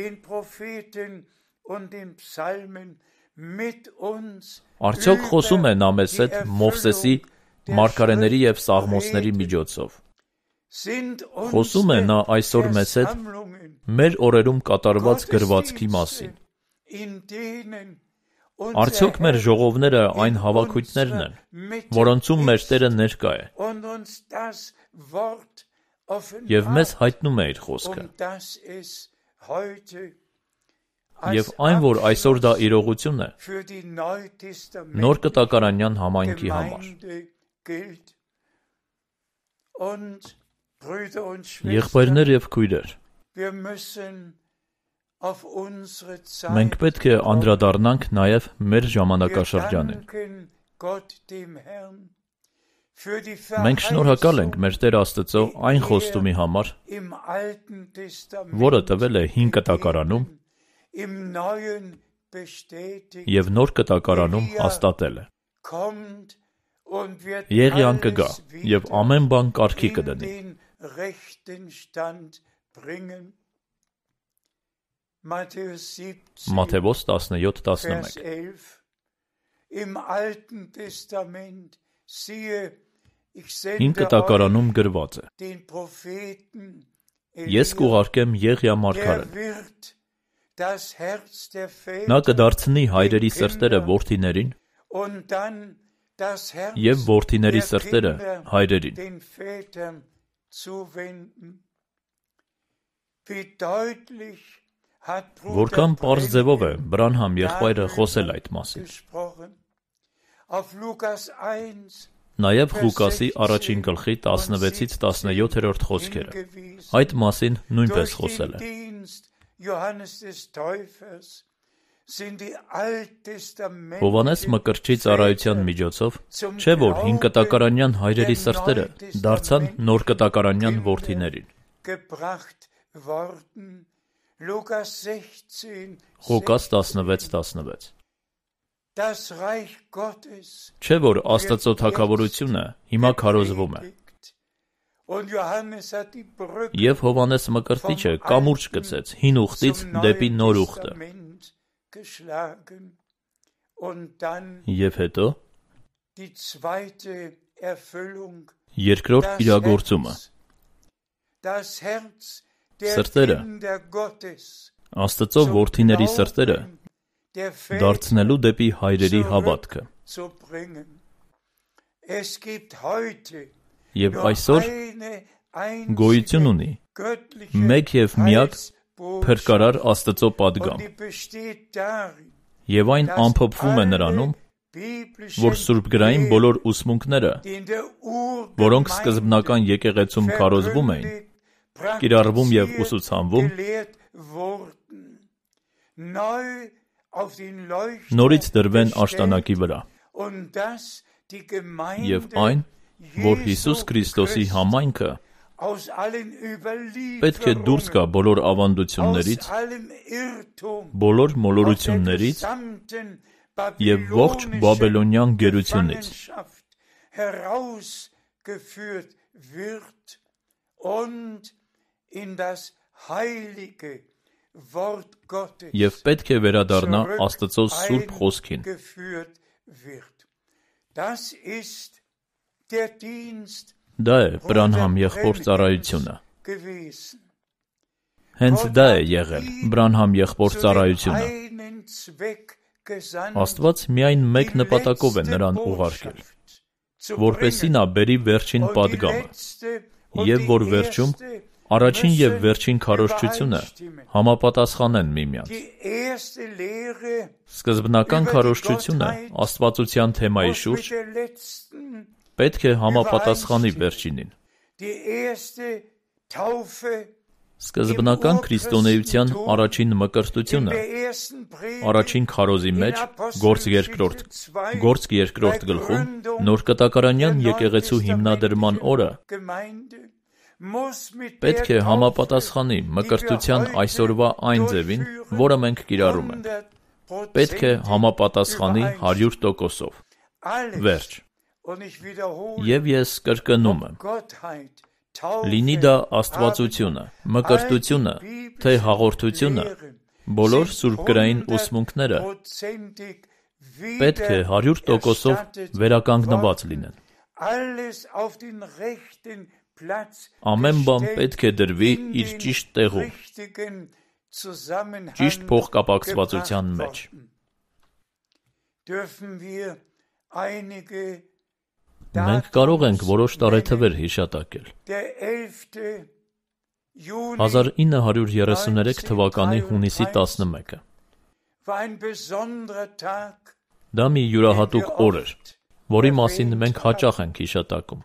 Արդյոք խոսում է նա մեզ հետ Մովսեսի, մարգարեների և Սաղմոսների միջոցով։ Խոսում է նա այսօր մեզ հետ մեր օրերում կատարված գրվածքի մասին։ Արդյոք մեր ժողովները այն հավաքույթներն են, որոնցում մեր Տերը ներկա է, և մեզ հայտնում է իր խոսքը։ Եվ այն, որ այսօր դա իրողություն է, նոր կտակարանյան համայնքի համար։ Եղբայրներ և քույրեր, մենք պետք է անդրադառնանք նաև մեր ժամանակաշրջանին։ Մենք շնորհակալ ենք մեր Տեր Աստծո այն խոստումի համար, որը տվել է Հին Կտակարանում և Նոր Կտակարանում հաստատել է։ Եղիան կգա և ամեն բան կարգի կդնի, Մատթեոս 17:11 Հին կտակարանում գրված է. Ես կուղարկեմ Եղիա մարգարեն. նա կդարձնի հայրերի սրտերը որդիներին և որդիների սրտերը հայրերին։ Որքան պարզ ձևով է Բրանհամ եղբայրը խոսել այդ մասին։ Նաև Ղուկասի 1 գլխի 16-17 խոսքերը այդ մասին նույնպես խոսել է։ Հովհաննես Մկրտչի ծառայության միջոցով չէ որ հին կտակարանյան հայրերի սրտերը դարձան նոր կտակարանյան որդիներին։ Ղուկաս 16:16 Չէ որ Աստծո թագավորությունը հիմա քարոզվում է։ Եվ Հովհաննես Մկրտիչը կամուրջ գցեց հին ուխտից դեպի նոր ուխտը։ Եվ հետո երկրորդ իրագործումը։ Սրտերը, Աստծո որդիների սրտերը դարձնելու դեպի հայրերի հավատքը։ Եվ այսօր գոյություն ունի մեկ և միակ փրկարար Աստծո պատգամ։ Եվ այն ամփոփվում է նրանում, որ սուրբգրային բոլոր ուսմունքները, որոնք սկզբնական եկեղեցում քարոզվում էին, կիրառվում և ուսուցանվում, նորից դրվեն աշտանակի վրա։ Եվ այն, որ Հիսուս Քրիստոսի համայնքը պետք է դուրս գա բոլոր ավանդություններից, բոլոր մոլորություններից և ողջ բաբելոնյան գերությունից։ Եվ պետք է վերադառնա Աստծո սուրբ խոսքին։ Դա է Բրանհամ եղբոր ծառայությունը։ Հենց դա է եղել Բրանհամ եղբոր ծառայությունը։ Աստված միայն մեկ նպատակով է նրան ուղարկել, որպեսզի նա բերի վերջին պատգամը, և որ վերջում առաջին և վերջին քարոզչությունը համապատասխանեն միմյանց։ Սկզբնական քարոզչությունը աստվածության թեմայի շուրջ պետք է համապատասխանի վերջինին։ Սկզբնական քրիստոնեության առաջին մկրտությունը առաջին քարոզի մեջ Գործք երկրորդ գլխում նոր կտակարանյան եկեղեցու հիմնադրման օրը պետք է համապատասխանի մկրտության այսօրվա այն ձևին, որը մենք կիրառում ենք։ Պետք է համապատասխանի 100%-ով։ Վերջ։ Եվ ես կրկնում եմ. լինի դա աստվածությունը, մկրտությունը, թե հաղորդությունը, բոլոր սուրբգրային ուսմունքները պետք է 100%-ով վերականգնված լինեն։ Ամեն բան պետք է դրվի իր ճիշտ տեղում, ճիշտ փոխկապակցվածության մեջ։ Մենք կարող ենք որոշ տարեթվեր հիշատակել։ 1933 թվականի հունիսի 11-ը։ Դա մի յուրահատուկ օր էր, որի մասին մենք հաճախ ենք հիշատակում։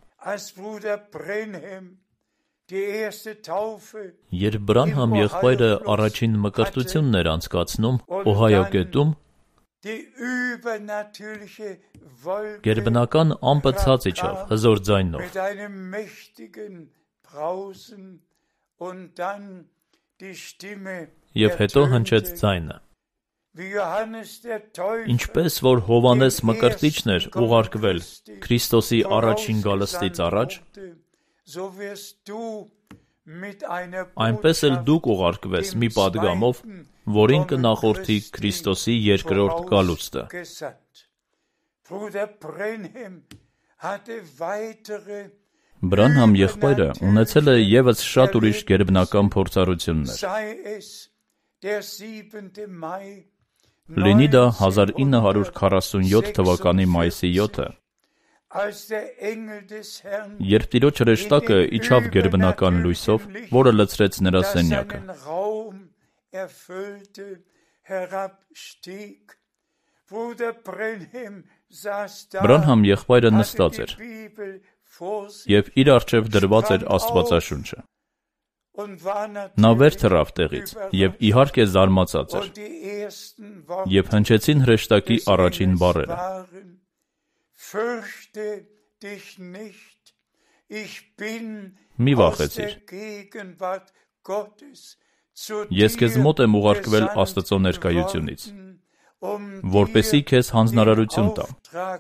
Երբ Բրանհամ եղբայրը առաջին մկրտությունն էր անցկացնում Օհայո գետում, գերբնական ամպը ցած իջավ հզոր ձայնով։ Եվ հետո հնչեց ձայնը։ Ինչպես որ Հովհաննես Մկրտիչն էր ուղարկվել Քրիստոսի առաջին գալստից առաջ, Այնպես էլ դու կուղարկվես մի պատգամով, որին կնախորդի Քրիստոսի երկրորդ գալուստը։ Բրանհամ եղբայրը ունեցել է ևս շատ ուրիշ գերբնական փորձառություններ։ Լինի դա 1947 թվականի մայիսի 7-ը, երբ Տիրոջ հրեշտակը իջավ գերբնական լույսով, որը լցրեց նրա սենյակը։ Բրանհամ եղբայրը նստած էր և իր առջև դրված էր Աստվածաշունչը։ Նա վեր թռավ տեղից և իհարկե զարմացած էր, և հնչեցին հրեշտակի առաջին բառերը. «Մի վախեցիր, ես քեզ մոտ եմ ուղարկվել Աստծո ներկայությունից, որպեսզի քեզ հանձնարարություն տամ։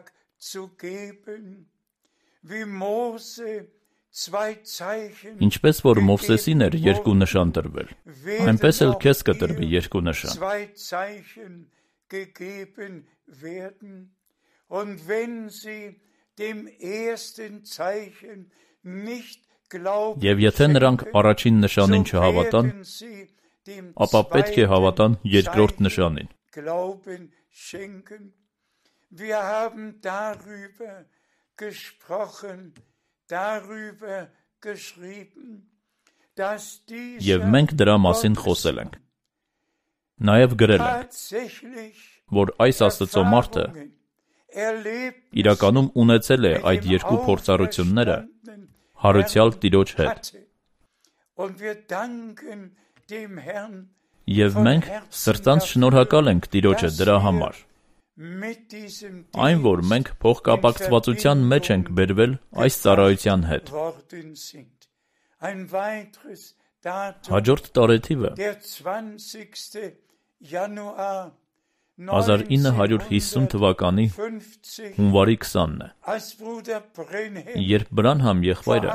Ինչպես որ Մովսեսին էր երկու նշան տրվել, այնպես էլ քեզ կտրվի երկու նշան։ Եվ եթե նրանք առաջին նշանին չհավատան, ապա պետք է հավատան երկրորդ նշանին»։ Եվ մենք դրա մասին խոսել ենք։ Նաև գրել ենք, որ այս Աստծո մարդը իրականում ունեցել է այդ երկու փորձառությունները հարության Տիրոջ հետ։ Եվ մենք սրտանց շնորհակալ ենք Տիրոջը դրա համար։ Այն, որ մենք փոխկապակցվածության մեջ ենք բերվել այս ծառայության հետ։ Հաջորդ տարեթիվը 1950 թվականի հունվարի 20-ն է, երբ Բրանհամ եղբայրը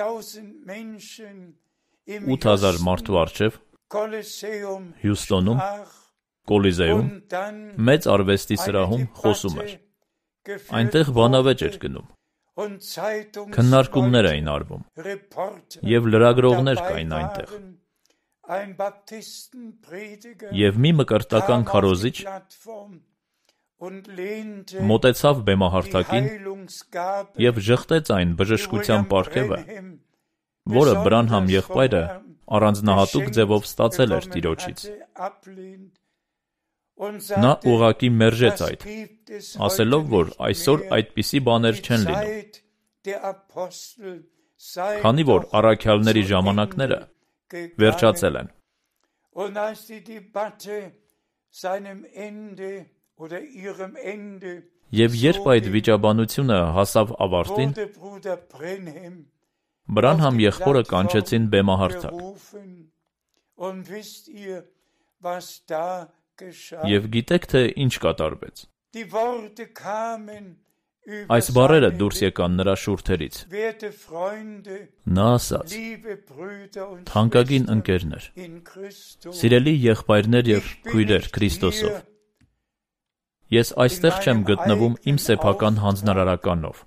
8000 մարդու առջև Հյուսթոնում Կոլիզեում մեծ արվեստի սրահում խոսում էր։ Այնտեղ բանավեճ էր գնում, քննարկումներ էին արվում և լրագրողներ կային այնտեղ։ Եվ մի մկրտական քարոզիչ մոտեցավ բեմահարթակին և ժխտեց այն բժշկության պարգևը, որը Բրանհամ եղբայրը առանձնահատուկ ձևով ստացել էր Տիրոջից։ Նա ուղղակի մերժեց այդ, ասելով, որ այսօր այդպիսի բաներ չեն լինում, քանի որ առաքյալների ժամանակները վերջացել են։ Եվ երբ այդ վիճաբանությունը հասավ ավարտին, Բրանհամ եղբորը կանչեցին բեմահարթակ։ Եվ գիտեք, թե ինչ կատարվեց։ Այս բառերը դուրս եկան նրա շուրթերից։ Նա ասաց. «Թանկագին ընկերներ, սիրելի եղբայրներ և քույրեր Քրիստոսով, ես այստեղ չեմ գտնվում իմ սեփական հանձնարարականով,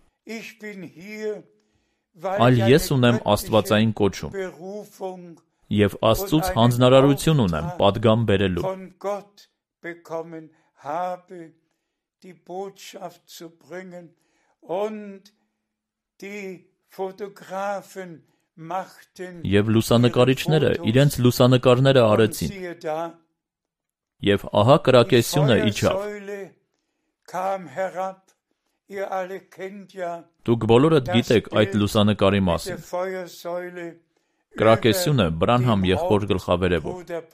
այլ ես ունեմ աստվածային կոչում և Աստծուց հանձնարարություն ունեմ պատգամ բերելու։ Եվ լուսանկարիչները իրենց լուսանկարները արեցին, և ահա կրակեսյունը իջավ։ Դուք բոլորդ գիտեք այդ լուսանկարի մասին։ Կրակեսյունը Բրանհամ եղբոր գլխավերևով։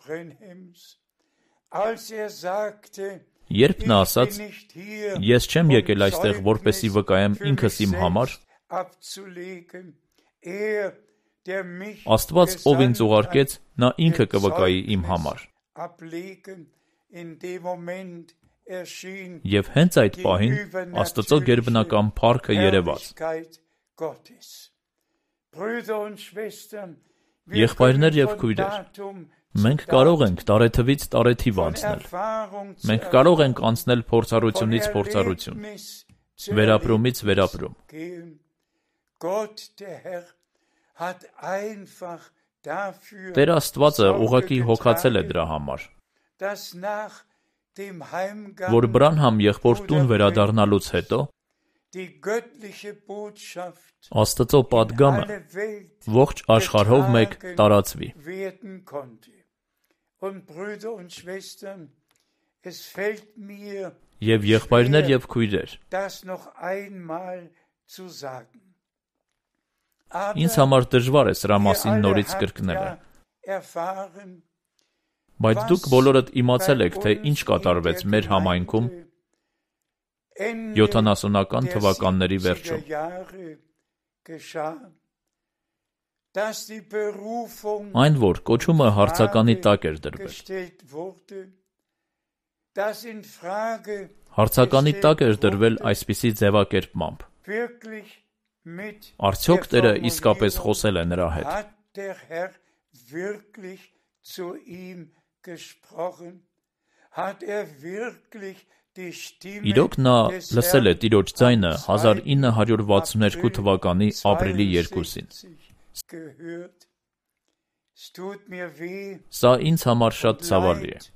Երբ նա ասաց. «Ես չեմ եկել այստեղ, որպեսզի վկայեմ ինքս իմ համար, Աստված, ով ինձ ուղարկեց, նա ինքը կվկայի իմ համար»։ Եվ հենց այդ պահին Աստծո գերբնական փառքը երևաց։ Եղբայրներ եւ քույրեր, մենք կարող ենք տարեթվից տարեթիվ անցնել։ Մենք կարող ենք անցնել փորձառությունից փորձառություն, վերապրումից վերապրում։ Տեր Աստվածը ուղղակի հոգացել է դրա համար, որ Բրանհամ եղբոր տուն վերադառնալուց հետո Աստծո պատգամը ողջ աշխարհով մեկ տարածվի։ Եվ եղբայրներ եւ քույրեր, ինձ համար դժվար է սրա մասին նորից կրկնելը, բայց դուք բոլորդ իմացել եք, թե ինչ կատարվեց մեր համայնքում 70-ական թվականների վերջում։ Այն, որ կոչումը հարցականի տակ էր դրվել։ Հարցականի տակ էր դրվել այսպիսի ձևակերպմամբ. Արդյոք Տերը իսկապես խոսել է նրա հետ։ Իրոք նա լսել է Տիրոջ ձայնը 1962 թվականի ապրիլի 2-ին։ Սա ինձ համար շատ ցավալի է։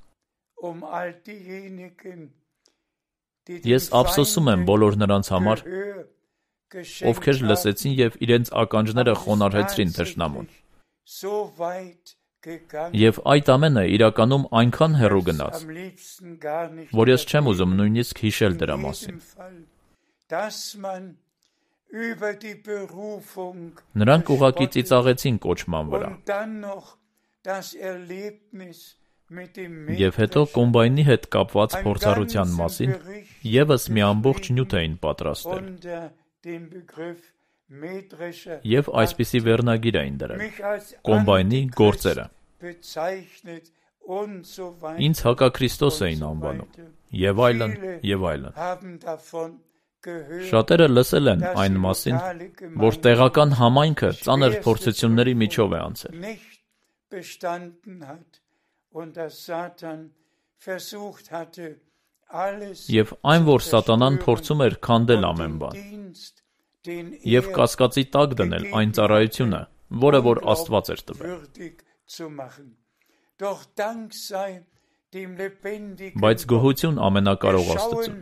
Ես ափսոսում եմ բոլոր նրանց համար, ովքեր լսեցին եւ իրենց ականջները խոնարհեցրին թշնամուն։ Եվ այդ ամենը իրականում այնքան հեռու գնաց, որ ես չեմ ուզում նույնիսկ հիշել դրա մասին։ Նրանք ուղղակի ծիծաղեցին կոչման վրա։ Եվ հետո կոմբայնի հետ կապված փորձառության մասին եւս մի ամբողջ նյութ էին պատրաստել։ Եվ այսպիսի վերնագիր էին դրել. Կոմբայնի գործերը։ Ինձ հակաքրիստոս էին անվանում, եւ այլն, եւ այլն։ Շատերը լսել են այն մասին, որ տեղական համայնքը ծանր փորձությունների միջով է անցել։ Եվ այն, որ Սատանան փորձում էր քանդել ամեն բան, եւ կասկածի տակ դնել այն ծառայությունը, որը որ Աստված էր տվել։ Բայց գոհություն ամենակարող Աստծուն։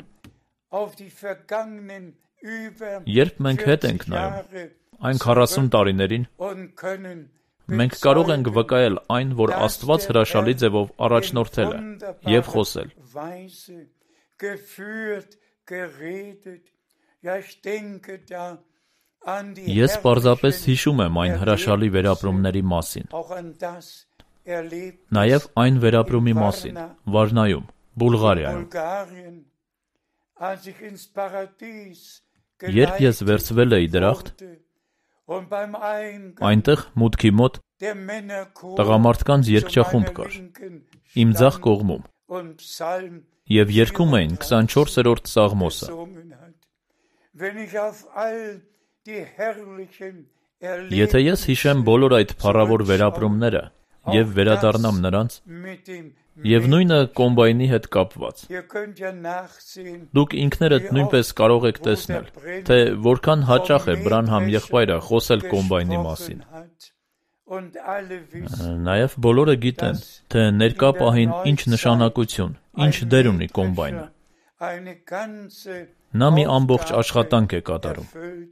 Երբ մենք հետ ենք նայում այն 40 տարիներին, մենք կարող ենք վկայել այն, որ Աստված հրաշալի ձևով առաջնորդել է եւ խոսել։ Ես պարզապես հիշում եմ այն հրաշալի վերապրումների մասին, նաև այն վերապրումի մասին, Վարնայում, Բուլղարիայում։ Երբ ես վերցվել էի դրախտ, այնտեղ մուտքի մոտ տղամարդկանց երգչախումբ կար, իմ ձախ կողմում, եւ երգում էին 24-րդ Սաղմոսը։ Եթե ես հիշեմ բոլոր այդ փառավոր վերապրումները եւ վերադառնամ նրանց, եւ նույնը կոմբայնի հետ կապված, դուք ինքներդ նույնպես կարող եք տեսնել, թե որքան հաճախ է Բրանհամ եղբայրը խոսել կոմբայնի մասին։ Նաև բոլորը գիտեն, թե ներկա պահին ինչ նշանակություն, ինչ դեր ունի կոմբայնը։ Նա մի ամբողջ աշխատանք է կատարում։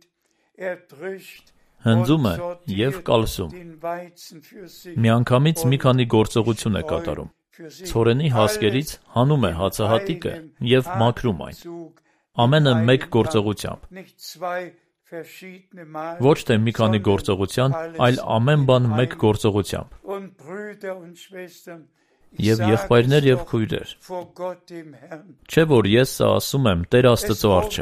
Հնձում է եւ կալսում։ Միանգամից մի քանի գործողություն է կատարում։ Ցորենի հասկերից հանում է հացահատիկը եւ մաքրում այն։ Ամենը մեկ գործողությամբ։ Ոչ թե մի քանի գործողության, այլ ամեն բան մեկ գործողությամբ։ Եվ եղբայրներ եւ քույրեր, չէ որ ես սա ասում եմ Տեր Աստծո առջև։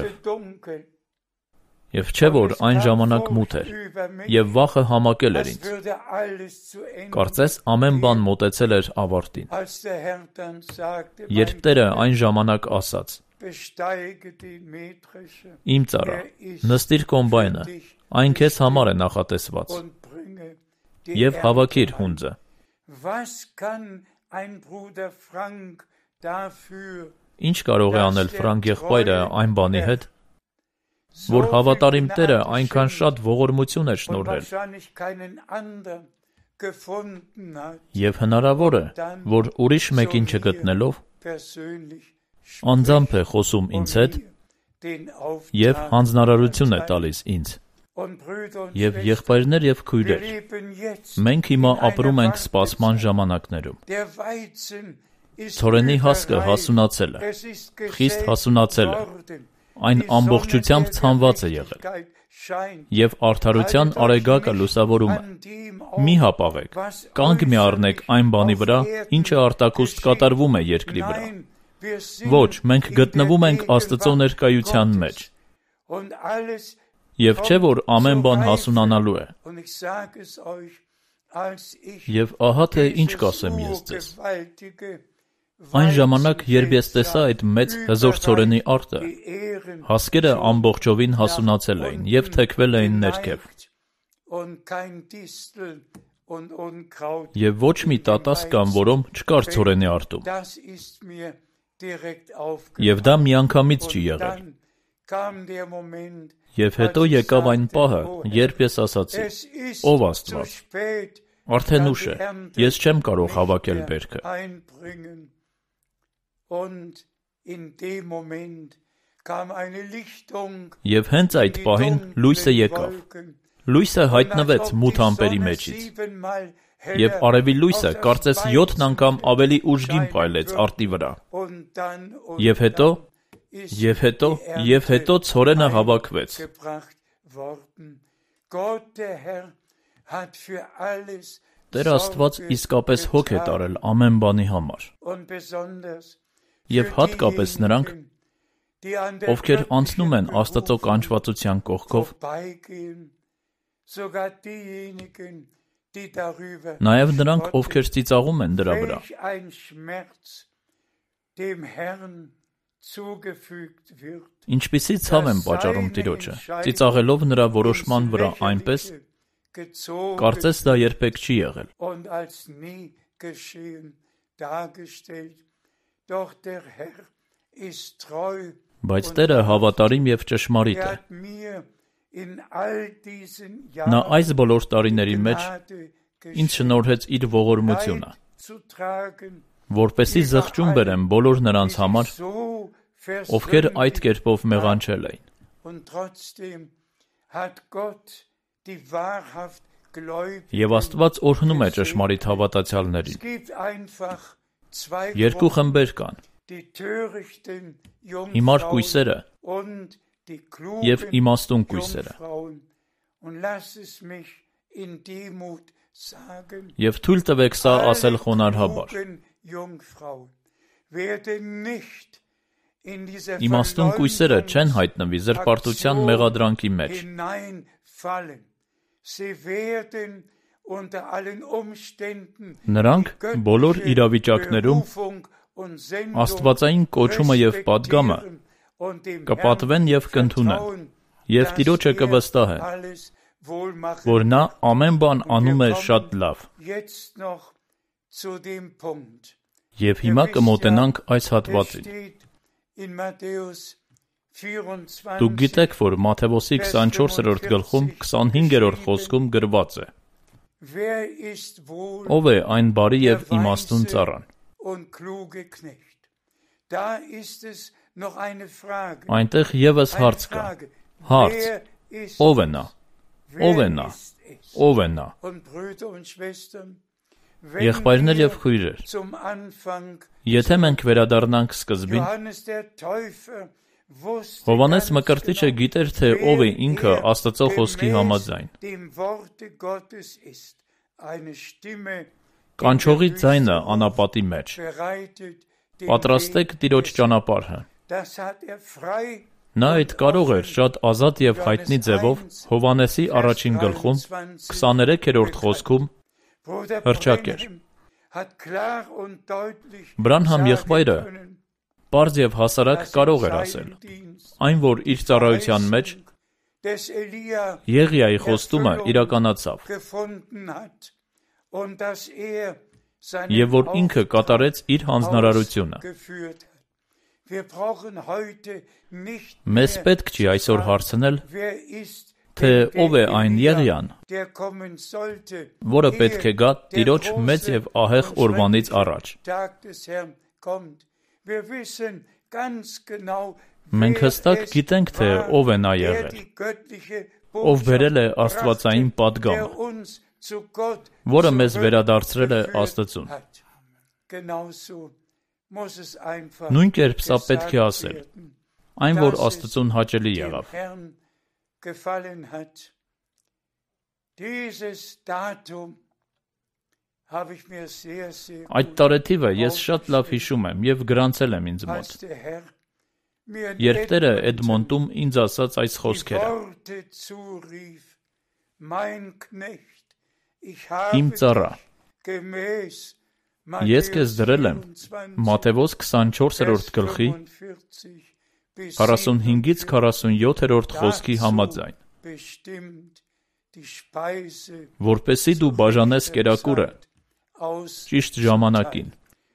Եվ չէ որ այն ժամանակ մութ էր, եւ վախը համակել էր ինձ։ Կարծես ամեն բան մոտեցել էր ավարտին։ Երբ Տերը այն ժամանակ ասաց. Իմ ծառա, նստիր կոմբայնը, Այն քեզ համար է նախատեսված, և հավաքիր հունձը։ Ինչ կարող է անել Ֆրանկ եղբայրը այն բանի հետ, որ հավատարիմ Տերը այնքան շատ ողորմություն է շնորհել, և հնարավոր է, որ ուրիշ մեկին չգտնելով, անձամբ է խոսում ինձ հետ և հանձնարարություն է տալիս ինձ։ Եվ եղբայրներ և քույրեր, մենք հիմա ապրում ենք սպասման ժամանակներում։ Ցորենի հասկը հասունացել է, խիստ հասունացել է, այն ամբողջությամբ ցանված է եղել, և արդարության արեգակը լուսավորում է։ Մի հապաղեք, կանգ մի առնեք այն բանի վրա, ինչը արտակուստ կատարվում է երկրի վրա։ Ոչ, մենք գտնվում ենք Աստծո ներկայության մեջ։ Եվ չէ, որ ամեն բան հասունանալու է։ Եվ ահա թե ինչ կասեմ ես ձեզ։ Այն ժամանակ, երբ ես տեսա այդ մեծ հզոր ցորենի արտը, հասկերը ամբողջովին հասունացել էին և թեքվել էին ներքև։ Եվ ոչ մի տատաս կամ որոմ չկար ցորենի արտում։ Եվ դա միանգամից չի եղել։ Եվ հետո եկավ այն պահը, երբ ես ասացի. «Ով Աստված, արդեն ուշ է, ես չեմ կարող հավաքել բերքը»։ Եվ հենց այդ պահին լույսը եկավ։ Լույսը հայտնվեց մութ ամպերի մեջից։ Եվ արևի լույսը կարծես 7 անգամ ավելի ուժգին փայլեց արտի վրա։ Եվ հետո ցորենը հավաքվեց։ Տեր Աստված իսկապես հոգ է տարել ամեն բանի համար։ Եվ հատկապես նրանք, ովքեր անցնում են Աստծո կանչվածության կողքով, նաև նրանք, ովքեր ծիծաղում են դրա վրա։ Ինչպիսի ցավ եմ պատճառում Տիրոջը, ծիծաղելով նրա որոշման վրա այնպես, կարծես դա երբեք չի եղել։ Բայց Տերը հավատարիմ և ճշմարիտ է։ Նա այս բոլոր տարիների մեջ ինձ շնորհեց իր ողորմությունը, որպեսզի զղջում բերեմ բոլոր նրանց համար, ովքեր այդ կերպով մեղանչել էին։ Եվ Աստված օրհնում է ճշմարիտ հավատացյալներին։ Երկու խմբեր կան. հիմար կույսերը և իմաստուն կույսերը։ Եվ թույլ տվեք սա ասել խոնարհաբար. իմաստուն կույսերը չեն հայտնվի զրպարտության մեղադրանքի մեջ։ Նրանք բոլոր իրավիճակներում աստվածային կոչումը և պատգամը կպատվեն և կընդունեն, և Տիրոջը կվստահեն, որ նա ամեն բան անում է շատ լավ։ Եվ հիմա կմոտենանք այս հատվածին։ Դուք գիտեք, որ Մատթեոսի 24-րդ գլխում 25-րդ խոսքում գրված է. «Ով է այն բարի և իմաստուն ծառան»։ Այնտեղ ևս հարց կա։ Հարց. ո՞վ է նա։ Ո՞վ է նա։ Ո՞վ է նա։ Եղբայրներ և քույրեր, եթե մենք վերադառնանք սկզբին, Հովհաննես Մկրտիչը գիտեր, թե ով է ինքը Աստծո խոսքի համաձայն։ Կանչողի ձայնը անապատի մեջ. «Պատրաստեք Տիրոջ ճանապարհը»։ Նա այդ կարող էր շատ ազատ և հայտնի ձևով Հովհաննեսի առաջին գլխում 23-րդ խոսքում հռչակեր։ Բրանհամ եղբայրը պարզ և հասարակ կարող էր ասել. այն, որ իր ծառայության մեջ Եղիայի խոստումը իրականացավ, եւ որ ինքը կատարեց իր հանձնարարությունը։ Մեզ պետք չի այսօր հարցնել, թե ով է այն Եղիան, որը պետք է գա Տիրոջ մեծ եւ ահեղ օրվանից առաջ։ Մենք հստակ գիտենք, թե ով է նա եղել, ով բերել է աստվածային պատգամը, որը մեզ վերադարձրել է Աստծուն։ Նույն կերպ սա պետք է ասել, այն, որ Աստծուն հաճելի եղավ։ Այդ տարեթիվը ես շատ լավ հիշում եմ եւ գրանցել եմ ինձ մոտ, երբ Տերը Էդմոնտում ինձ ասաց այս խոսքերը. «Իմ ծառա, ես քեզ դրել եմ Մատթեոս 24-րդ գլխի 45-ից 47-րդ խոսքի համաձայն, որպեսզի դու բաժանես կերակուրը ճիշտ ժամանակին։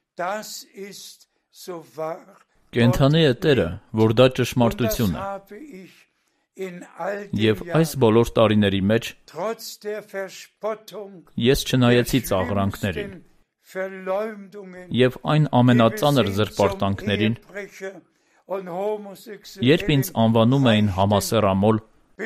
Կենդանի է Տերը, որ դա ճշմարտություն է, եւ այս բոլոր տարիների մեջ ես չնայեցի ծաղրանքներին եւ այն ամենածանր զրպարտանքներին, երբ ինձ անվանում էին համասեռամոլ,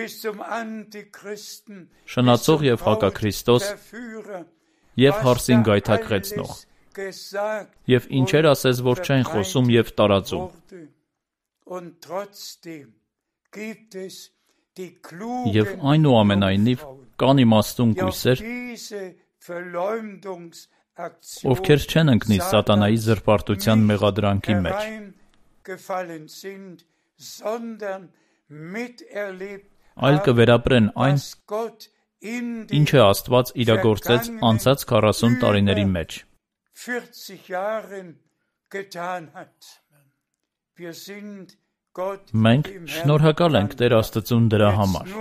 շնացող եւ հակաքրիստոս եւ հարսին գայթակղեցնող, եւ ինչեր ասես, որ չեն խոսում եւ տարածում։ Եվ այնուամենայնիվ կան իմաստուն կույսեր, ովքեր չեն ընկնի սատանայի զրպարտության մեղադրանքի մեջ, այլ կվերապրեն այն, ինչը Աստված իրագործեց անցած 40 տարիների մեջ։ Մենք շնորհակալ ենք Տեր Աստծուն դրա համար։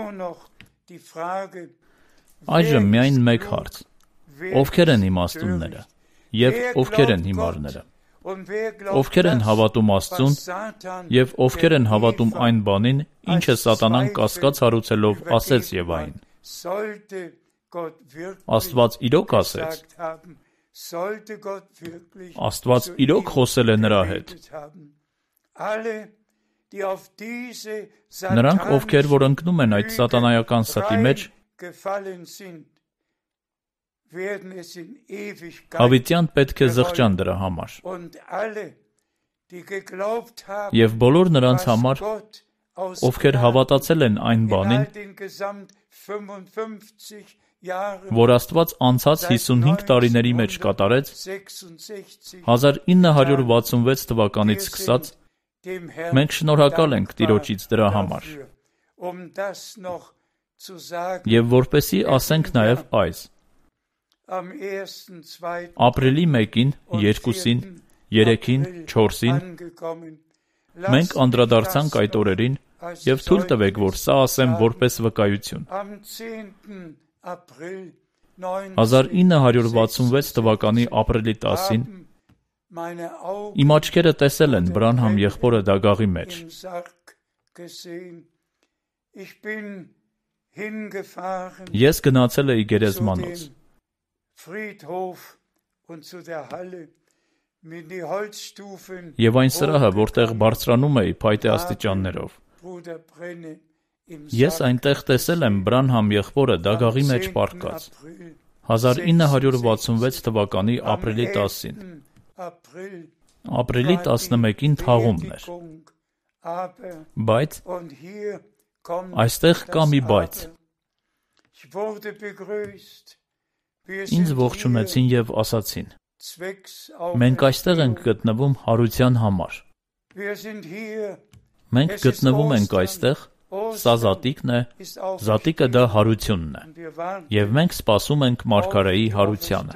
Այժմ միայն մեկ հարց. ովքեր են իմաստունները եւ ովքեր են հիմարները, ովքեր են հավատում Աստծուն եւ ովքեր են հավատում այն բանին, ինչը սատանան կասկած հարուցելով ասեց եւ այն։ Աստված իրոք ասեց։ Աստված իրոք խոսել է նրա հետ։ Նրանք, ովքեր որ ընկնում են այդ սատանայական ստի մեջ, հավիտյան պետք է զղջան դրա համար։ Եվ բոլոր նրանց համար, ովքեր հավատացել են այն բանին, որ Աստված անցած 55 տարիների մեջ կատարեց, 1966 թվականից սկսած, մենք շնորհակալ ենք Տիրոջից դրա համար։ Եվ որպեսզի ասենք նաև այս. ապրիլի 1-ին, 2-ին, 3-ին, 4-ին մենք անդրադարձանք այդ օրերին եւ թույլ տվեք, որ սա ասեմ որպես վկայություն։ 1966 թվականի ապրիլի 10-ին իմ աչքերը տեսել են Բրանհամ եղբորը դագաղի մեջ։ Ես գնացել էի գերեզմանոց։ Եվ այն սրահը, որտեղ բարձրանում էի փայտե աստիճաններով։ Ես այնտեղ տեսել եմ Բրանհամ եղբորը դագաղի մեջ պառկած 1966 թվականի ապրիլի 10-ին։ Ապրիլի 11-ին թաղումն էր։ Բայց այստեղ կա մի բայց։ Ինձ ողջունեցին եւ ասացին. մենք այստեղ ենք գտնվում հարության համար։ Մենք գտնվում ենք այստեղ, սա Զատիկն է, Զատիկը դա հարությունն է, եւ մենք սպասում ենք Մարգարեի հարությանը։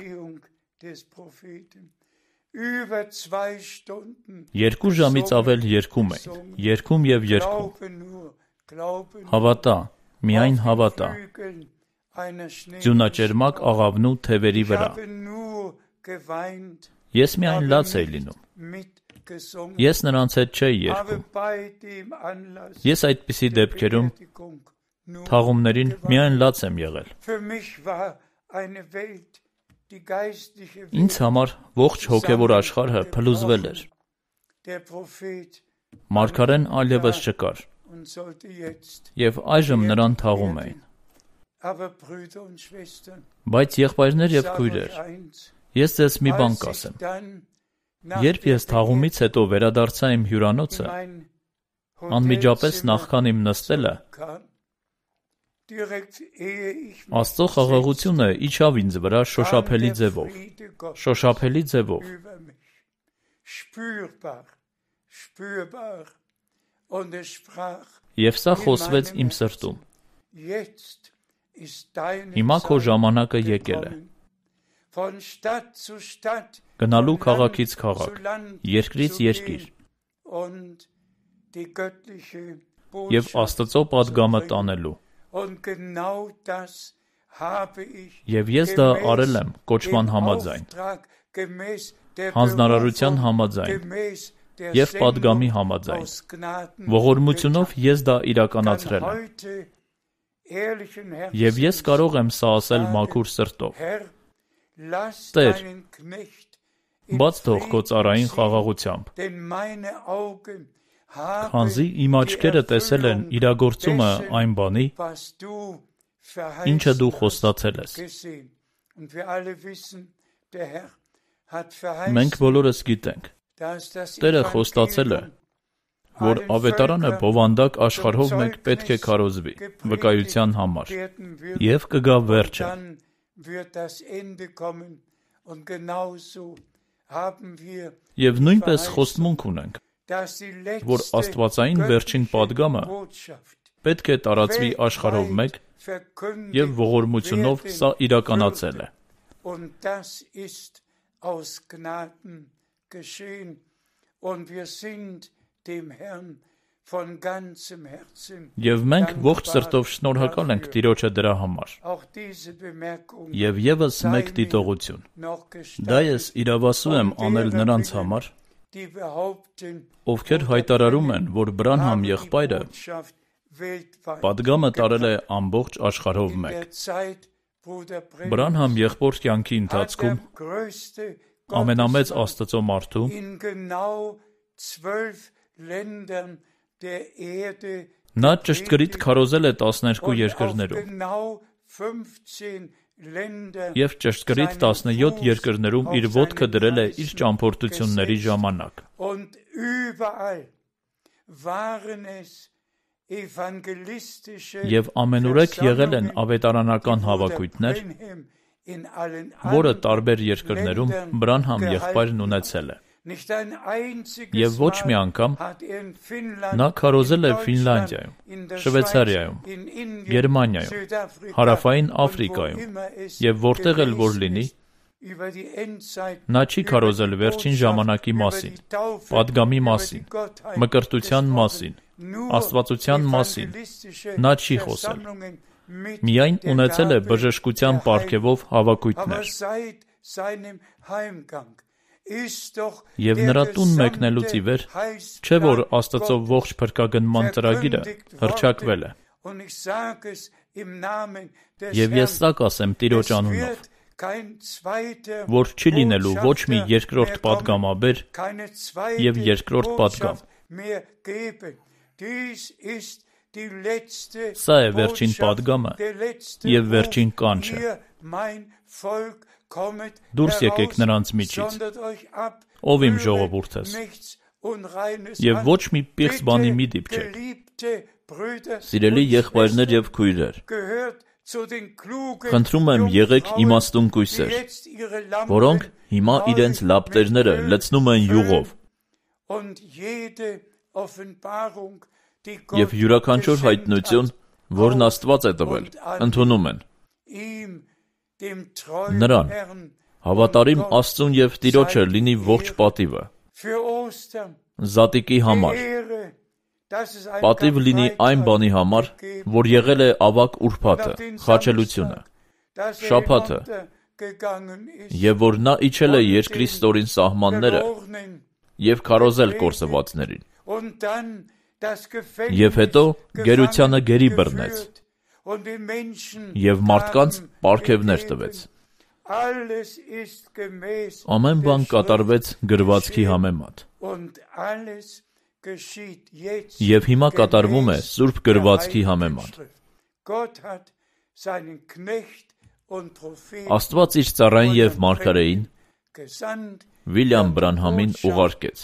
2 ժամից ավել երգում էին, երգում եւ երգում։ Հավատա, միայն հավատա, ձյունաճերմակ աղավնու թևերի վրա։ Ես միայն լաց էի լինում, ես նրանց հետ չէի երգում, ես այդպիսի դեպքերում թաղումներին միայն լաց եմ եղել։ Ինձ համար ողջ հոգևոր աշխարհը փլուզվել էր, մարգարեն այլևս չկար, և այժմ նրան թաղում էին։ Բայց եղբայրներ և քույրեր, ես ձեզ մի բան կասեմ, երբ ես թաղումից հետո վերադարձա իմ հյուրանոցը, անմիջապես նախքան իմ նստելը, Աստծո խաղաղությունը իջավ ինձ վրա շոշափելի ձևով, և սա խոսվեց իմ սրտում. հիմա քո ժամանակը եկել է, գնալու քաղաքից քաղաք, երկրից երկիր, և Աստծո պատգամը տանելու։ Եվ ես դա արել եմ կոչման համաձայն, հանձնարարության համաձայն և պատգամի համաձայն, ողորմությունով ես դա իրականացրել եմ։ Եվ ես կարող եմ սա ասել մաքուր սրտով. Տեր, բաց թող քո ծառային խաղաղությամբ, քանզի իմ աչքերը տեսել են իրագործումը այն բանի, ինչը դու խոստացել ես։ Մենք բոլորս գիտենք, Տերը խոստացել է, որ ավետարանը բովանդակ աշխարհով մեկ պետք է քարոզվի վկայության համար, և կգա վերջը։ Եվ նույնպես խոստմունք ունենք, որ աստվածային վերջին պատգամը պետք է տարածվի աշխարհով մեկ, և ողորմությունով սա իրականացել է։ Եվ մենք ողջ սրտով շնորհակալ ենք Տիրոջը դրա համար։ Եվ ևս մեկ դիտողություն. դա ես իրավասու եմ անել նրանց համար, ովքեր հայտարարում են, որ Բրանհամ եղբայրը պատգամը տարել է ամբողջ աշխարհով մեկ։ Բրանհամ եղբոր կյանքի ընթացքում ամենամեծ Աստծո մարդու նա ճշտկրիտ քարոզել է 12 երկրներում և ճշտկրիտ 17 երկրներում իր ոտքը դրել է իր ճամփորդությունների ժամանակ։ Եվ ամենուրեք եղել են ավետարանական հավաքույթներ, որը տարբեր երկրներում Բրանհամ եղբայրն ունեցել է։ Եվ ոչ մի անգամ նա քարոզել է Ֆինլանդիայում, Շվեյցարիայում, Գերմանիայում, Հարավային Աֆրիկայում և որտեղ էլ որ լինի, նա չի քարոզել վերջին ժամանակի մասին, պատգամի մասին, մկրտության մասին, աստվածության մասին, նա չի խոսել։ Միայն ունեցել է բժշկության պարգևով հավաքույթներ։ Եվ նրա տուն մեկնելուց ի վեր, չէ՞ որ Աստծո ողջ փրկագնման ծրագիրը հռչակվել է։ Եվ ես սա կասեմ Տիրոջ անունով, որ չի լինելու ոչ մի երկրորդ պատգամաբեր և երկրորդ պատգամ։ Սա է վերջին պատգամը և վերջին կանչը։ Դուրս եկեք նրանց միջից, ով իմ ժողովուրդս, և ոչ մի պիղծ բանի մի դիպչեք։ Սիրելի եղբայրներ և քույրեր, խնդրում եմ եղեք իմաստուն կույսեր, որոնք հիմա իրենց լապտերները լցնում են յուղով, և յուրաքանչյուր հայտնություն, որն Աստված է տվել, ընդունում են նրան, հավատարիմ Աստծուն և Տիրոջը լինի ողջ պատիվը, Զատիկի համար, Պատիվ լինի այն բանի համար, որ եղել է ավագ ուրբաթը, խաչելությունը, շաբաթը, եւ որ նա իջել է երկրի ստորին սահմանները եւ քարոզել կորսվածներին, եւ հետո գերությանը գերի բռնեց եւ մարդկանց պարգևներ տվեց։ Ամեն բան կատարվեց գրվածքի համեմատ։ Եվ հիմա կատարվում է Սուրբ գրվածքի համեմատ։ Աստված իր ծառային եւ մարգարեին Վիլյամ Բրանհամին ուղարկեց։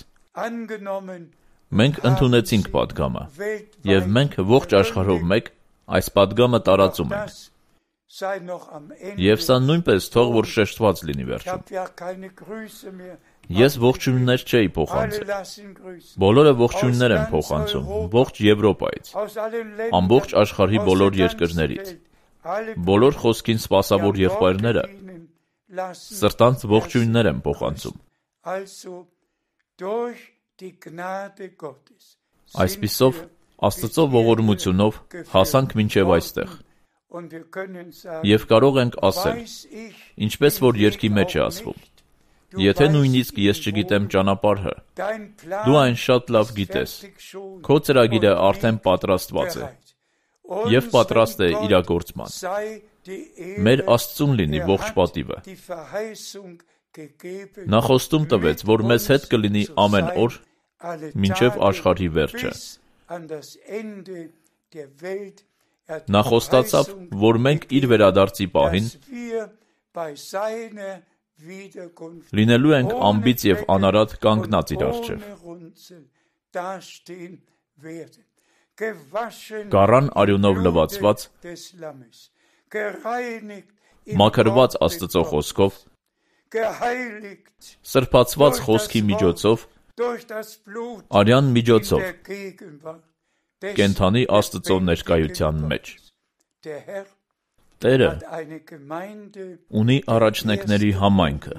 Մենք ընդունեցինք պատգամը եւ մենք ողջ աշխարհով մեկ այս պատգամը տարածում ենք։ Եվ սա նույնպես թող որ շեշտված լինի վերջում։ Ես ողջույններ չէի փոխանցել։ Բոլորը ողջույններ են փոխանցում ողջ Եվրոպայից, ամբողջ աշխարհի բոլոր երկրներից։ Բոլոր խոսքին սպասավոր եղբայրները սրտանց ողջույններ են փոխանցում։ Այսպիսով, Աստծո ողորմությունով հասանք մինչև այստեղ։ Եվ կարող ենք ասել, ինչպես որ երգի մեջ է ասվում. եթե նույնիսկ ես չգիտեմ ճանապարհը, դու այն շատ լավ գիտես, քո ծրագիրը արդեն պատրաստված է եւ պատրաստ է իրագործման։ Մեր Աստծուն լինի ողջ պատիվը։ Նա խոստում տվեց, որ մեզ հետ կլինի ամեն օր մինչև աշխարհի վերջը։ Նա խոստացավ, որ մենք իր վերադարձի պահին լինելու ենք անբիծ եւ անարատ կանգնած իր առջև։ Գառան արյունով լվացված, մաքրված Աստծո խոսքով, սրբացված խոսքի միջոցով, արյան միջոցով, կենդանի Աստծո ներկայության մեջ։ Տերը ունի առաջնեկների համայնքը։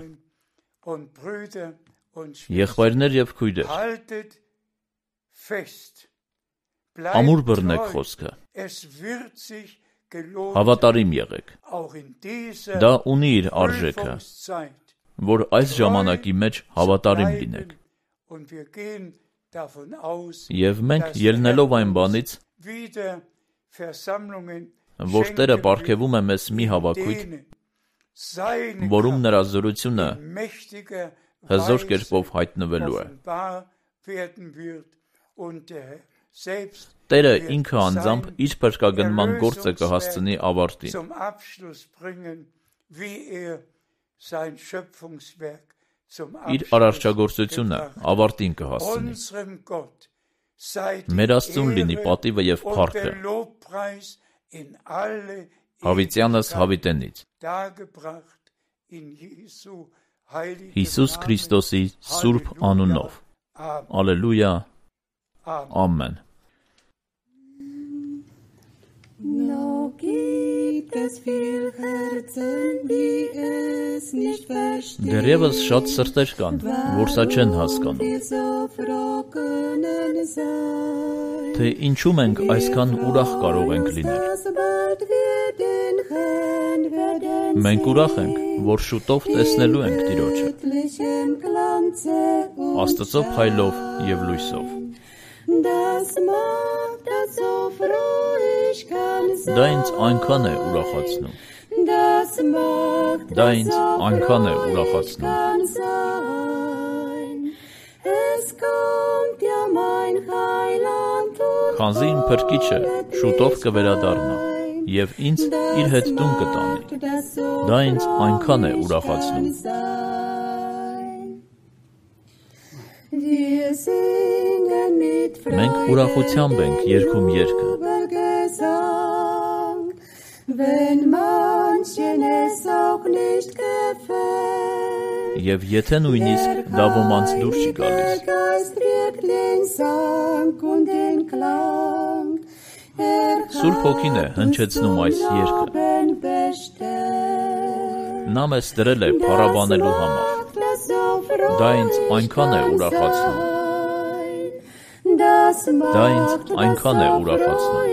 Եղբայրներ եւ քույրեր, ամուր բռնեք խոսքը, հավատարիմ եղեք։ Դա ունի իր արժեքը, որ այս ժամանակի մեջ հավատարիմ լինեք։ Եվ մենք ելնելով այն բանից, որ Տերը պարգևում է մեզ մի հավաքույթ, որում նրա զորությունը հզոր կերպով հայտնվելու է։ Տերը ինքը անձամբ իր փրկագնման գործը կհասցնի ավարտին։ Իր արարչագործությունը ավարտին կհասցնի։ Մեր Աստծուն լինի պատիվը եւ փառքը։ Հավիտյանս հավիտենից Հիսուս Քրիստոսի սուրբ անունով։ Ալելույա, ամեն։ Noch gibt es viel Herzen, die es nicht verstehen. Դեռևս շատ սրտեր կան, որ սա չեն հասկանում։ Թե ինչու մենք այսքան ուրախ կարող ենք լինել։ Մենք ուրախ ենք, որ շուտով տեսնելու ենք Տիրոջը։ Աստծո փայլով եւ լույսով։ Դա ինձ այնքան է ուրախացնում։ Դա ինձ այնքան է ուրախացնում։ Քանզի իմ փրկիչը շուտով կվերադառնա եւ ինձ իր հետ տուն կտանի։ Դա ինձ այնքան է ուրախացնում։ Մենք ուրախությամբ ենք երգում երգը։ Եվ եթե նույնիսկ դա ոմանց դուր չի գալիս։ Սուրբ Հոգին է հնչեցնում այս երգը։ Նա մեզ դրել է փառաբանելու համար։ Դա ինձ այնքան է ուրախացնում։ Դա ինձ այնքան է ուրախացնում։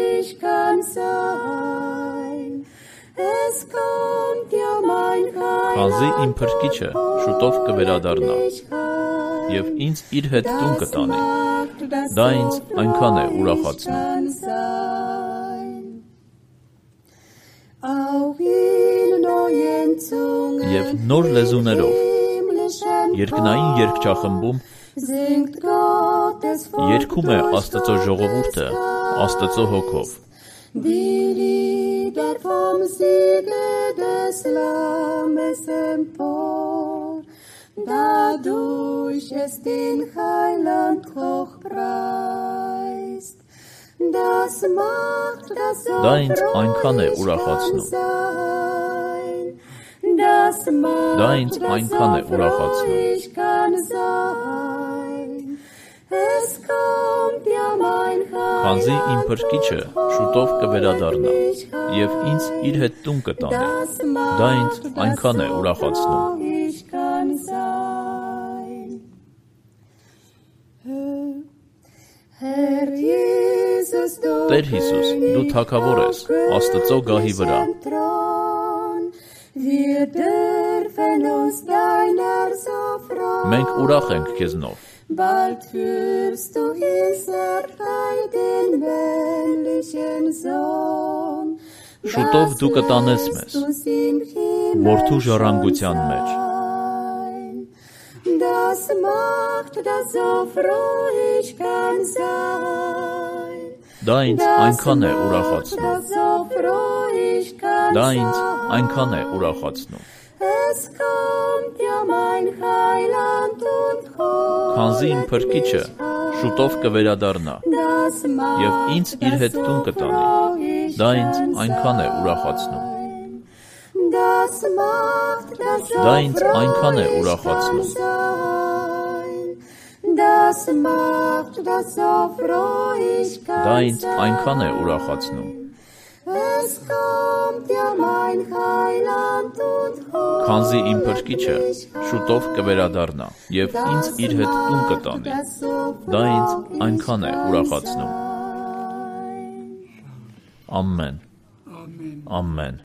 Քանզի իմ փրկիչը շուտով կվերադառնա եւ ինձ իր հետ տուն կտանի։ Դա ինձ այնքան է ուրախացնում։ Եվ նոր լեզուներով երկնային երգչախմբում երգում է Աստծո ժողովուրդը Աստծո հոգով։ Vom Siege des Lammes empor, dadurch es den Heiland hochpreist. Das macht das Դա ինձ այնքան է ուրախացնում։ Դա ինձ այնքան է ուրախացնում։ Քանզի իմ փրկիչը շուտով կվերադառնա եւ ինձ իր հետ տուն կտանի։ Դա ինձ այնքան է ուրախացնում։ Տեր Հիսուս, դու թագավոր ես Աստծո գահի վրա։ Մենք ուրախ ենք քեզնով։ Bald führst du Israel den männlichen Sohn. Շուտով դու կտանես մեզ որդու ժառանգության մեջ։ Das macht das so froh kann sein. Դա ինձ այնքան է ուրախացնում։ Դա ինձ այնքան է ուրախացնում։ Քանզի իմ փրկիչը շուտով կվերադառնա եւ ինձ իր հետ տուն կտանի։ Դա ինձ այնքան է ուրախացնում։ Դա ինձ այնքան է ուրախացնում։ Դա ինձ այնքան է ուրախացնում։ Քանզի իմ փրկիչը շուտով կվերադառնա եւ ինձ իր հետ տուն կտանի։ Դա ինձ այնքան է ուրախացնում։ Ամեն։ Ամեն։